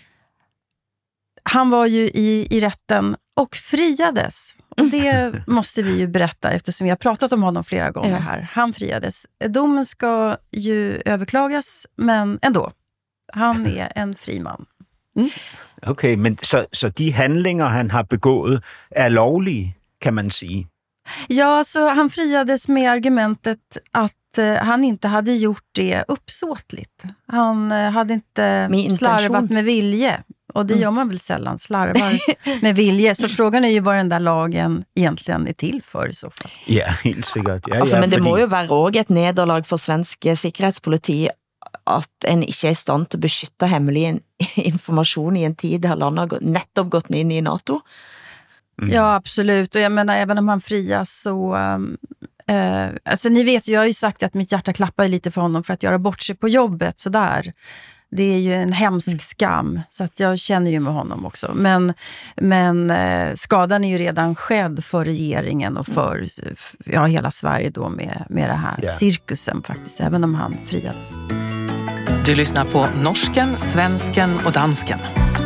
Han var ju i, i rätten och friades. Och det måste vi ju berätta eftersom vi har pratat om honom flera gånger ja. här. Han friades. Domen ska ju överklagas, men ändå. Han är en fri man. Mm. Okay, men så, så de handlinger, han har begået, er lovlige, kan man sige? Ja, så han friades med argumentet att eh, han inte hade gjort det uppsåtligt. Han eh, hade inte med slarvat med vilje. Och det mm. gör man väl sällan, slarvar med vilje. Så frågan är ju vad den där lagen egentligen är till för I så fall. Ja, helt sikkert. Ja, altså, ja, men det fordi... må jo være også et nederlag for svensk sikkerhetspoliti at en ikke er I stand til å beskytte hemmelig information I en tid der landet har gått, nettopp gått inn I NATO. Mm. Ja, absolut. Och jag menar, även om han frias så... Um, uh, alltså, ni vet ju, jag har ju sagt att mitt hjärta klappar lite för honom för att göra bort sig på jobbet, så där. Det är ju en hemsk mm. skam, så att jag känner ju med honom också. Men, men uh, skadan är ju redan skedd för regeringen och för ja, hela Sverige då med, med det här yeah. cirkusen faktiskt, även om han friades. Du lyssnar på norsken, svensken och dansken.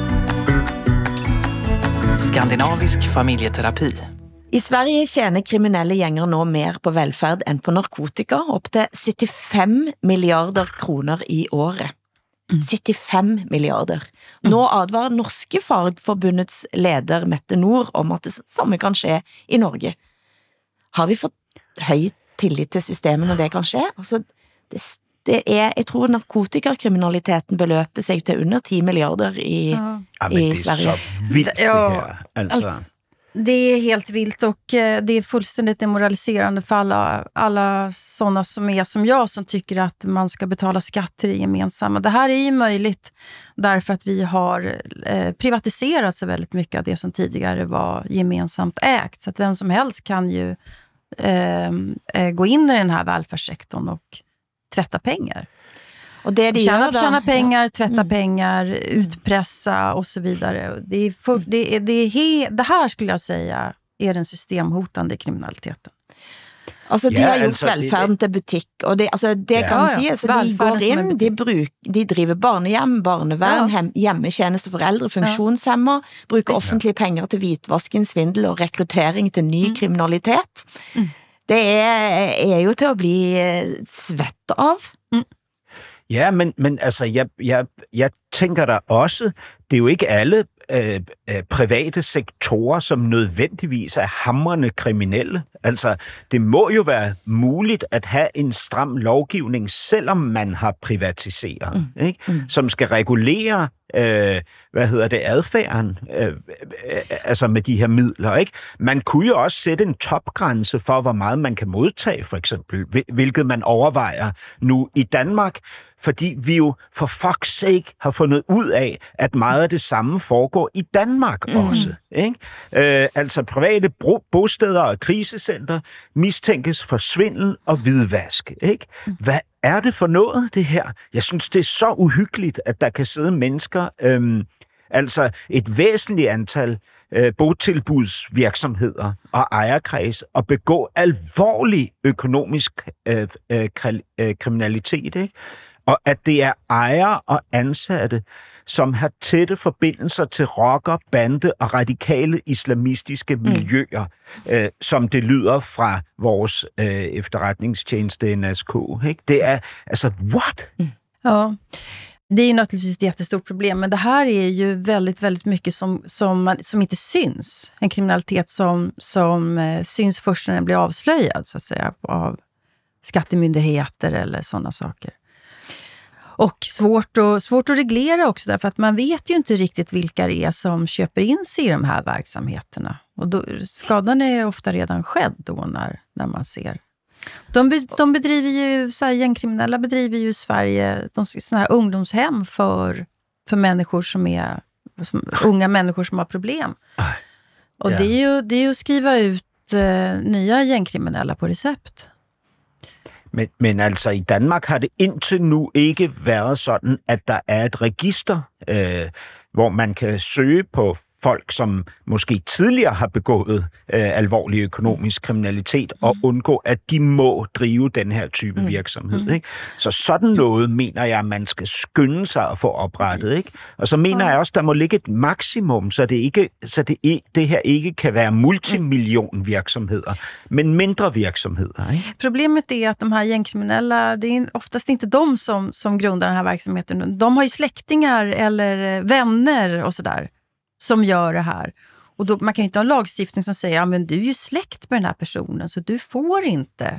Skandinavisk familjeterapi. I Sverige tjener kriminelle gjenger nå mer på velferd enn på narkotika, opp til syttifem milliarder kroner I året. Mm. syttifem milliarder. Nå advarer Norske Fagforbundets leder Mette Nord om at det samme kan skje I Norge. Har vi fått høy tillit til systemet når det kan skje? Altså, det Det er, jeg tror narkotikakriminaliteten beløper seg til under ti milliarder I, ja. I Sverige. Ja, men det er så vildt det her. Altså. Alltså, det är helt vilt och det är fullständigt demoraliserande för alla, alla sådana som är som jag som tycker att man ska betala skatt till det gemensamma. Det här är ju möjligt därför att vi har eh, privatiserat så väldigt mycket av det som tidigare var gemensamt ägt. Så att vem som helst kan ju eh, gå in I den här välfärdssektorn och tvätta pengar. Och det de tjäna, gör då, tjäna pengar, tvätta mm. pengar, utpressa och så vidare. Det, är för, det, är, det, är he, det här skulle jag säga är den systemhotande kriminaliteten. Altså, de ja, har gjort altså, velferden til butikk, og det, altså, det ja. kan man si, Ja, ja. altså, de går inn, de, bruk, de driver barnehjem, barnevern, ja. hem, hjemmetjeneste for eldre, funksjonshemmer, bruker offentlige penger til hvitvasking, svindel og rekruttering til ny mm. kriminalitet. Mm. Det er, er jo til å bli svett av. Mm. Ja, men, men altså, jeg, jeg, jeg tænker der også, det er jo ikke alle øh, øh, private sektorer, som nødvendigvis er hamrende kriminelle. Altså, det må jo være muligt at have en stram lovgivning, selvom man har privatiseret, mm. ikke? Mm. Som skal regulere, øh, hvad hedder det, adfærden, øh, øh, altså med de her midler, ikke? Man kunne jo også sætte en topgrænse for, hvor meget man kan modtage, for eksempel, hvilket man overvejer nu i Danmark, fordi vi jo for fuck's sake har fundet ud af, at meget af det samme foregår i Danmark mm. også. Ikke? Øh, altså private bro- bosteder og krisecenter mistænkes for svindel og hvidvask. Ikke? Hvad er det for noget, det her? Jeg synes, det er så uhyggeligt, at der kan sidde mennesker, øhm, altså et væsentligt antal øh, botilbudsvirksomheder og ejerkreds og begå alvorlig økonomisk øh, øh, kriminalitet, ikke? Og at det er ejere og ansatte, som har tætte forbindelser til rocker, bande og radikale islamistiske miljøer, mm. øh, som det lyder fra vores øh, efterretningstjeneste N S K. Ikke? Det er, altså, what? Mm. Ja, det är ju naturligtvis ett jättestort problem, men det här är ju väldigt, väldigt mycket som, som, man, som inte syns. En kriminalitet som, som eh, syns först när den blir avslöjad, så att säga, av skattemyndigheter eller sådana saker. Och svårt, och svårt att reglera också, därför att man vet ju inte riktigt vilka det är som köper in sig i de här verksamheterna. Och då, skadan är ofta redan skedd då när, när man ser. De, be, de bedriver ju, så här, gängkriminella bedriver ju i Sverige de, såna här ungdomshem för, för människor som är, som, unga människor som har problem. Och det är ju, det är ju att skriva ut eh, nya gängkriminella på recept. Men, men altså i Danmark har det indtil nu ikke været sådan, at der er et register, øh, hvor man kan søge på folk, som måske tidligere har begået øh, alvorlig økonomisk kriminalitet, og undgå, at de må drive den her type mm. virksomhed. Mm. Ikke? Så sådan noget mener jeg, at man skal skynde sig at få oprettet. Ikke? Og så mener jeg også, at der må ligge et maksimum, så det, ikke, så det, det her ikke kan være multimillion virksomheder, men mindre virksomheder. Ikke? Problemet är att de här gängkriminella, det är oftast inte de som, som grundar den här verksamheten. De har ju släktingar eller vänner och sådär som gör det här. Och då, man kan ju inte ha en lagstiftning som säger, ja men du är ju släkt med den här personen så du får inte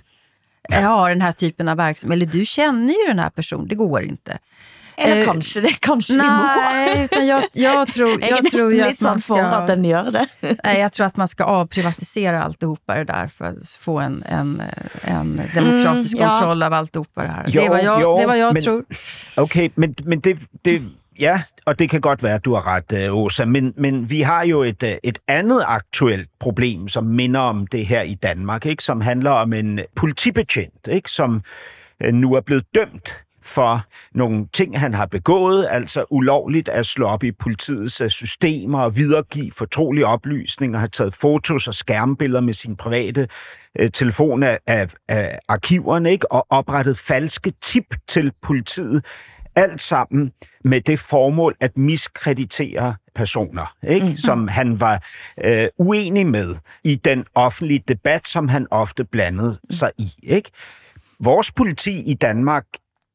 ha den här typen av verksamhet. Eller du känner ju den här personen, det går inte. Eller eh, kanske det, kanske nej, utan jag, jag tror, jag, jag tror ju att man ska... att den gör det. Nej, jag tror att man ska avprivatisera alltihopa det där för att få en, en, en demokratisk mm, kontroll ja. Av alltihopa det här. Jo, det var jag, jo, det var jag men, tror. Okay, men, men det... det ja, og det kan godt være, at du har ret, Åsa, men, men vi har jo et, et andet aktuelt problem, som minder om det her i Danmark, ikke? Som handler om en politibetjent, ikke? Som nu er blevet dømt for nogle ting, han har begået, altså ulovligt at slå op i politiets systemer og videregive fortrolige oplysninger, har taget fotos og skærmbilleder med sin private øh, telefon af, af, af arkiverne, ikke? Og oprettet falske tip til politiet. Alt sammen med det formål at miskreditere personer, ikke? Mm-hmm. Som han var øh, uenig med i den offentlige debat, som han ofte blandede sig i. Ikke? Vores politi i Danmark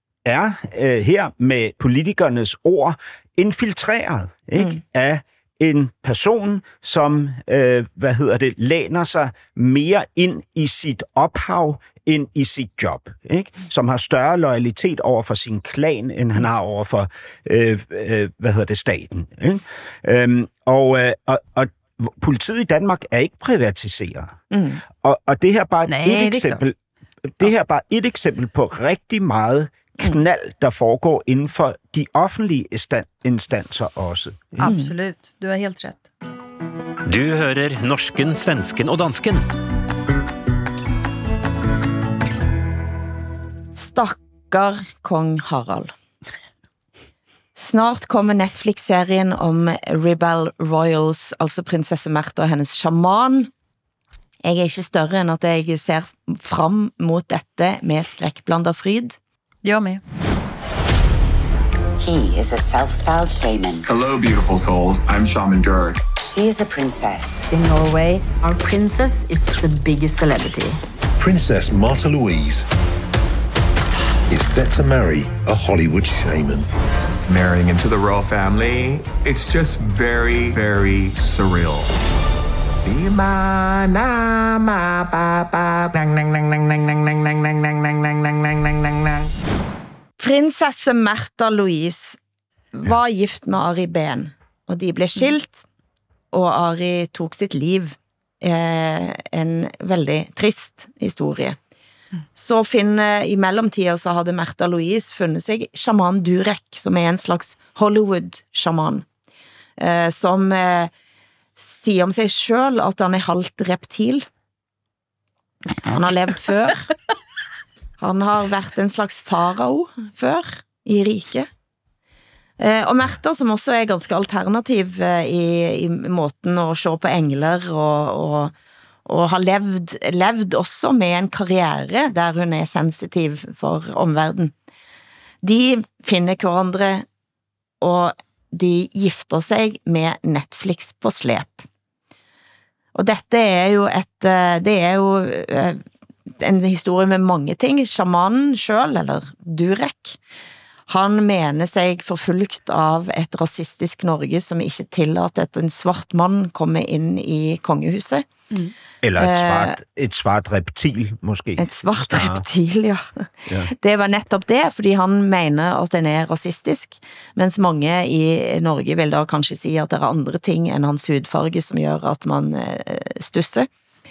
er øh, her med politikernes ord infiltreret, ikke? Mm. Af en person, som øh, hvad hedder det, læner sig mere ind i sit ophav ind i sit job, ikke? Som har større loyalitet over for sin klan, end han har over for øh, øh, hvad hedder det, staten. Ikke? Øhm, og, øh, og, og politiet i Danmark er ikke privatiseret. Mm. Og, og det her bare Nej, et eksempel. Det, det her bare et eksempel på rigtig meget knald, der foregår inden for de offentlige instanser også. Mm. Absolut, du har helt rätt. Du hører norsken, svensken og dansken. Stakkar kong Harald. Snart kommer Netflix-serien om Rebel Royals, altså prinsesse Märtha og hennes shaman. Jeg er ikke større end at jeg ser frem mot dette med skrækblandet fryd. Jag med. He is a self-styled shaman. Hello, beautiful souls. I'm Shaman Durr. She is a princess. In Norway, our princess is the biggest celebrity. Princess Martha Louise. is set to marry a Hollywood shaman. Marrying into the royal family, it's just very, very surreal. Prinsesse Märtha Louise var gift med Ari Behn, og de ble skilt, og Ari tok sitt liv. Eh, en veldig trist historie. Så finner, i mellomtiden så hadde Märtha Louise funnet seg sjaman Durek, som er en slags Hollywood-sjaman, eh, som eh, sier om seg selv at han er halvt reptil. Han har levd før. Han har vært en slags farao før i riket. Eh, og Märtha, som også er ganske alternativ eh, i, i måten å se på engler, og, og, og har levd, levd også med en karriere der hun er sensitiv for omverden. De finner hverandre, og de gifter seg med Netflix på slep. Og dette er jo et, det er jo en historie med mange ting. Sjamanen selv, eller Durek, han mener seg forfulgt av et rasistisk Norge som ikke tillater at en svart mann kommer inn i kongehuset. Mm. Eller et svart, et svart reptil, måske. Et svart reptil, ja. ja. Det var nettopp det, fordi han mener at den er rasistisk, mens mange i Norge vil da kanskje si at det er andre ting enn hans hudfarge som gjør at man stusser.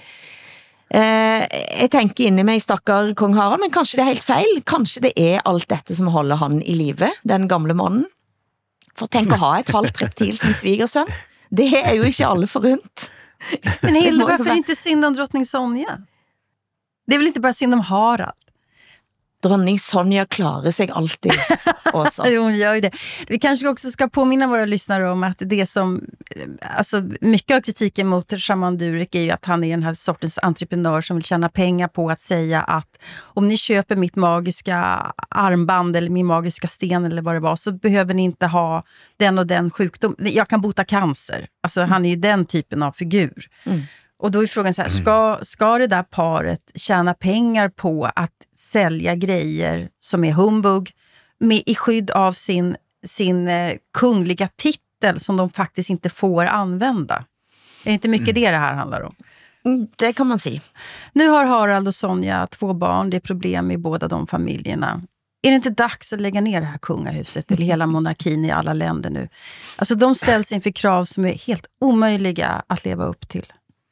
Eh, jeg tenker inni meg stakkar kong Harald, men kanskje det er helt feil. Kanskje det er alt dette som holder han i live, den gamle mannen. For tenk å ha et halvt reptil som svigersønn. Det er jo ikke alle forunt. Men Hilde, varför är det inte synd om drottning Sonja? Det är väl inte bara synd om Harald? Dronning Sonja klarar sig alltid. Jo, hon gör ju det. Vi kanske också ska påminna våra lyssnare om att det som, alltså mycket av kritiken mot Shaman Durek är ju att han är den här sortens entreprenör som vill tjäna pengar på att säga att om ni köper mitt magiska armband eller min magiska sten eller vad det var, så behöver ni inte ha den och den sjukdom. Jag kan bota cancer. Alltså mm. han är ju den typen av figur. Mm. Och då är frågan så här, ska, ska det där paret tjäna pengar på att sälja grejer som är humbug med, i skydd av sin, sin eh, kungliga titel som de faktiskt inte får använda? Är det inte mycket mm. det det här handlar om? Det kan man säga. Nu har Harald och Sonja två barn, det är problem i båda de familjerna. Är det inte dags att lägga ner det här kungahuset eller hela monarkin i alla länder nu? Alltså de ställs inför krav som är helt omöjliga att leva upp till.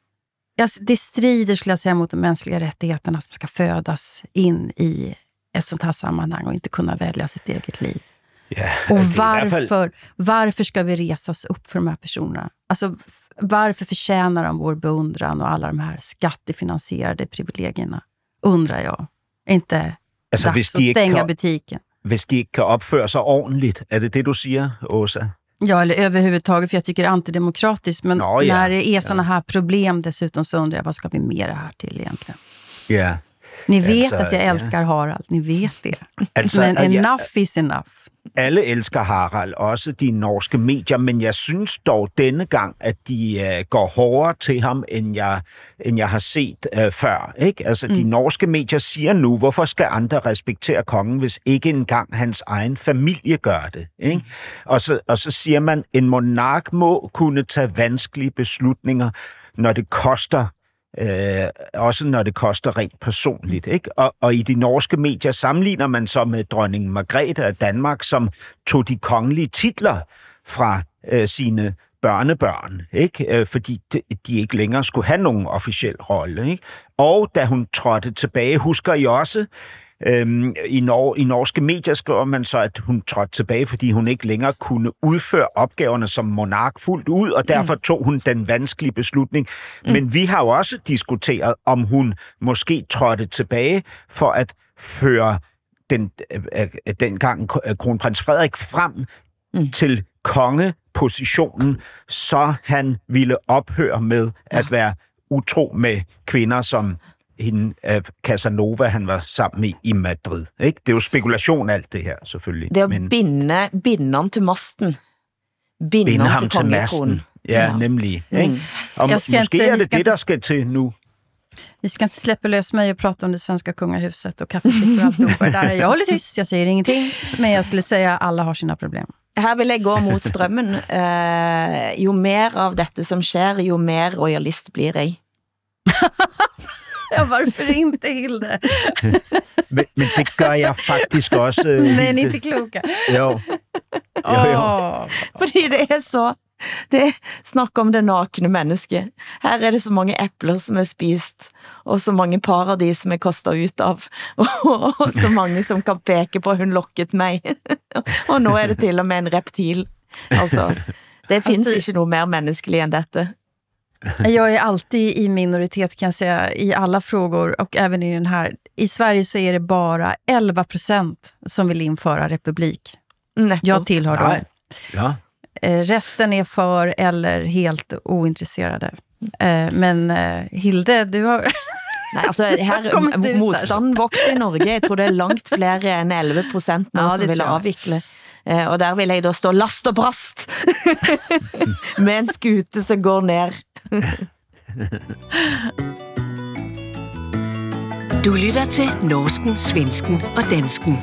Det strider, skulle jag säga, mot de mänskliga rättigheterna att man ska födas in i ett sånt här sammanhang och inte kunna välja sitt eget liv. Yeah, och varför, fall... varför ska vi resa oss upp för de här personerna? Alltså, varför förtjänar de vår beundran och alla de här skattefinansierade privilegierna? Undrar jag. Inte alltså, dags att stänga kan, butiken. Hvis de ikke kan opføre sig ordentligt, är det det du siger, Åsa? Ja, eller överhuvudtaget, för jag tycker det är antidemokratiskt. Men ja, ja, när det är såna här problem dessutom, så undrar jag, vad ska vi med det här till egentligen? Ja. Ni vet alltså, att jag älskar ja. Harald, ni vet det. Alltså, men enough ja, is enough. Alle elsker Harald, også de norske medier, men jeg synes dog denne gang, at de øh, går hårdere til ham, end jeg, end jeg har set øh, før. Ikke? Altså, mm. de norske medier siger nu, hvorfor skal andre respektere kongen, hvis ikke engang hans egen familie gør det? Ikke? Mm. Og, så, og så siger man, en monark må kunne tage vanskelige beslutninger, når det koster Øh, også når det koster rent personligt, ikke? Og, og i de norske medier sammenligner man så med dronning Margrethe af Danmark, som tog de kongelige titler fra øh, sine børnebørn, ikke? Øh, fordi de, de ikke længere skulle have nogen officiel rolle, ikke? Og da hun trådte tilbage, husker I også, Øhm, i, nor- I norske medier skriver man så, at hun trådte tilbage, fordi hun ikke længere kunne udføre opgaverne som monark fuldt ud, og derfor tog hun den vanskelige beslutning. Mm. Men vi har jo også diskuteret, om hun måske trådte tilbage for at føre den, øh, dengang kronprins Frederik frem mm. til kongepositionen, så han ville ophøre med ja. at være utro med kvinder som hende af Casanova, han var sammen med i Madrid. Ikke? Det er jo spekulation alt det her, selvfølgelig. Det er at binde, binde ham til masten. Binde, binde ham til, til masten. Ja, ja, nemlig. Ikke? Og måske er det det, der skal til nu. Vi ska inte släppa lös mig och prata om det svenska kungahuset och kaffeklipp och allt over där. Jag håller tyst, jag säger ingenting. Men jag skulle säga alla har sina problem. Her vil jeg gå mot strømmen. Eh, jo mer av dette som sker, jo mer royalist blir jeg. Ja, varför inte, Hilde? men, men det gør jeg faktisk også. Øh, Nej, ni är inte kloka. Jo. Jo, jo. Oh, fordi det er så... Det er snakk om det nakne mennesket. Her er det så mange epler som er spist, og så mange paradis som er kastet ut av, og, og så mange som kan peke på hun lokket meg. Og nå er det til og med en reptil. Altså, det finns alltså, ikke noe mer menneskelig enn dette. Jag är alltid i minoritet kan jag säga i alla frågor och även i den här. I Sverige så är det bara elva procent som vill införa republik. Netto. Jag tillhör dem. Ja. Resten är för eller helt ointresserade. Men Hilde, du har... Nej, alltså här motstånd vokste i Norge. Jag tror det är långt fler än elva procent nå ja, som vill avvikle. Og der vil jeg da stå last og brast med en skute som går ner. Du lytter til norsken, svensken og dansken.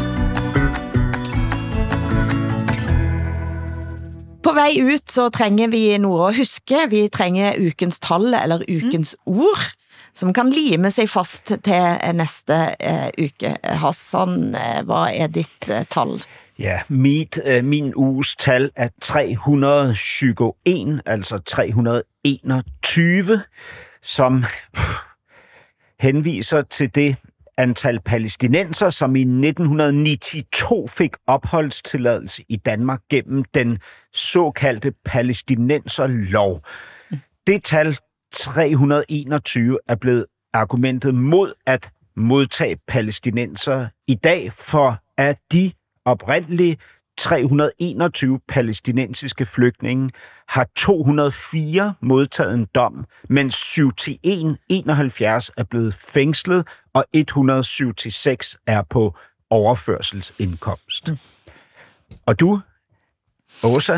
På vei ut så trenger vi noe å huske. Vi trenger ukens tall eller ukens mm. ord, som kan lime seg fast til neste uh, uke. Hassan, uh, hva er ditt uh, tall? Ja, mit, uh, min uges tal er tre hundrede og tyve, altså tre hundrede og enogtyve, som pff, henviser til det antal palæstinenser, som i nitten nioghalvtreds fik opholdstilladelse i Danmark gennem den såkaldte palæstinenserlov. Det tal tre hundrede og enogtyve er blevet argumentet mod at modtage palæstinenser i dag, for at de oprindelige tre hundrede og enogtyve palæstinensiske flygtninge har to hundrede og fire modtaget en dom, mens syvogtyve enoghalvfjerds er blevet fængslet, og et hundrede og syv til seks er på overførselsindkomst. Mm. Og du, Åsa?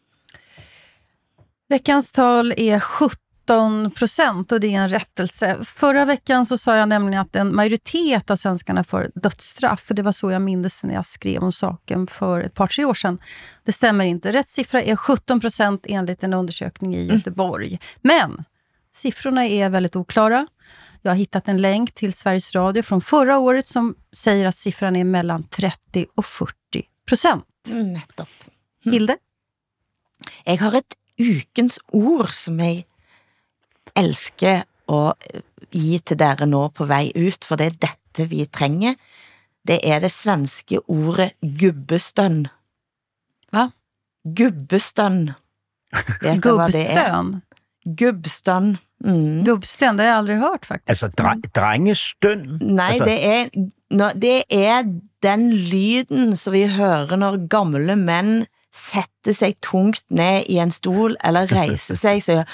Veckans tal är sjutton procent och det är en rättelse. Förra veckan så sa jag nämligen att en majoritet av svenskarna får dödsstraff. För det var så jag minns när jag skrev om saken för ett par tre år sedan. Det stämmer inte. Rätt siffra är sjutton procent enligt en undersökning i Göteborg. Mm. Men siffrorna är väldigt oklara. Jag har hittat en länk till Sveriges Radio från förra året som säger att siffran är mellan trettio og førti procent. Mm, nettopp. Mm. Hilde? Jeg har et ukens ord som jeg elsker å gi til dere nå på vei ut, for det er dette vi trenger. Det er det svenske ordet gubbestønn. Hva? Gubbestønn. Vet du hva det er? Gubbstønn. Mm. Gubbstønn, det har jeg aldrig hørt faktisk. Altså dre- drengestønn? Nei, altså... det, er, det er den lyden som vi hører når gamle menn setter seg tungt ned i en stol eller reiser seg, så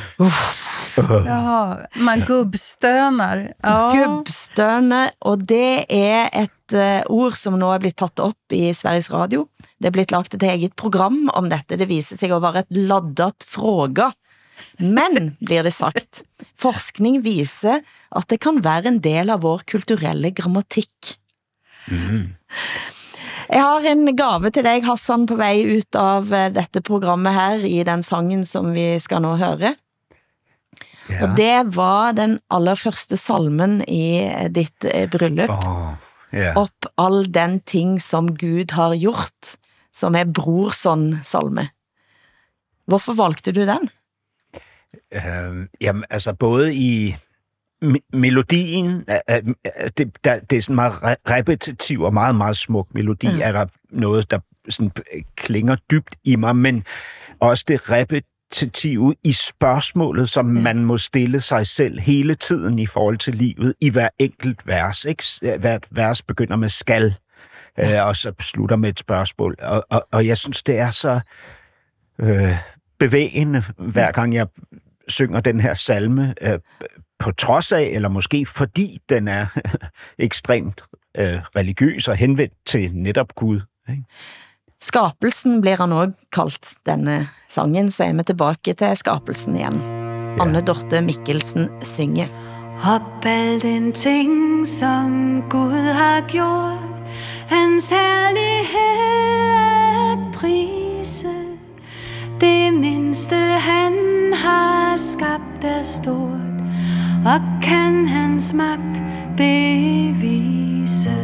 ja, man gubbstøner. Ja. Gubbstøner, og det er et uh, ord som nå er blitt tatt opp i Sveriges Radio. Det er blitt lagt et eget program om dette. Det viser seg å være et laddat fråga. Men, blir det sagt, forskning viser at det kan være en del av vår kulturelle grammatikk. Mm. Jeg har en gave til deg, Hassan, på vei ut av dette programmet her, i den sangen som vi skal nå høre. Ja. Og det var den aller første salmen i ditt bryllup. Oh, yeah. Opp all den ting som Gud har gjort, som er Brorson-salme. Hvorfor valgte du den? Uh, jamen, altså både i me- melodien, uh, uh, det, der, det er sådan meget re- repetitiv og meget, meget smuk melodi, mm. er der noget, der sådan klinger dybt i mig, men også det repetitive i spørgsmålet, som mm. man må stille sig selv hele tiden i forhold til livet, i hver enkelt vers. Ikke? Hvert vers begynder med skal, mm. uh, og så slutter med et spørgsmål, og, og, og jeg synes, det er så uh, bevægende, hver gang jeg synger den her salme, øh, på trods af, eller måske fordi den er ekstremt øh, religiøs og henvendt til netop Gud. Ikke? Skapelsen blir han også kaldt, denne sangen, så er vi tilbake til skapelsen igjen. Ja. Anne Dorte Mikkelsen synger. Op al den ting, som Gud har gjort, hans herlighed at prise. Det mindste han har skabt er stort, og kan hans magt bevise.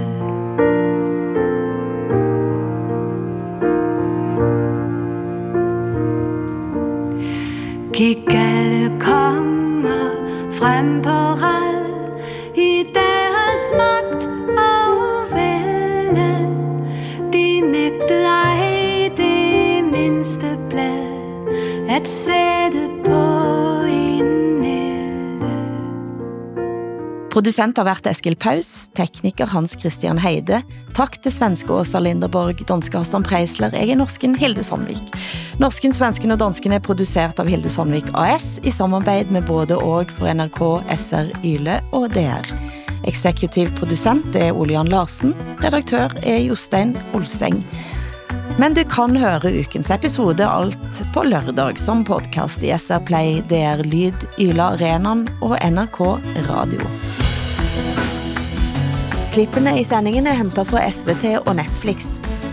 Gik alle konger frem på rad i deres magt og vælde. De nægtede ej det mindste blad at sætte på en elde. Producent har vært Eskil Paus, tekniker Hans Christian Heide. Takk til svenske Åsa Linderborg, danske Hassan Preisler, jeg er norsken Hilde Sandvik. Norsken, svensken og dansken er produceret av Hilde Sandvik A S i samarbeid med både og for N R K, S R, Yle og D R. Eksekutiv producent er Ole Jan Larsen, redaktør er Jostein Olseng. Men du kan høre ukens episode alt på lørdag som podcast i S R Play, D R Lyd, Yla Arenan og N R K Radio. Klippene i sendingen er hentet fra S V T og Netflix.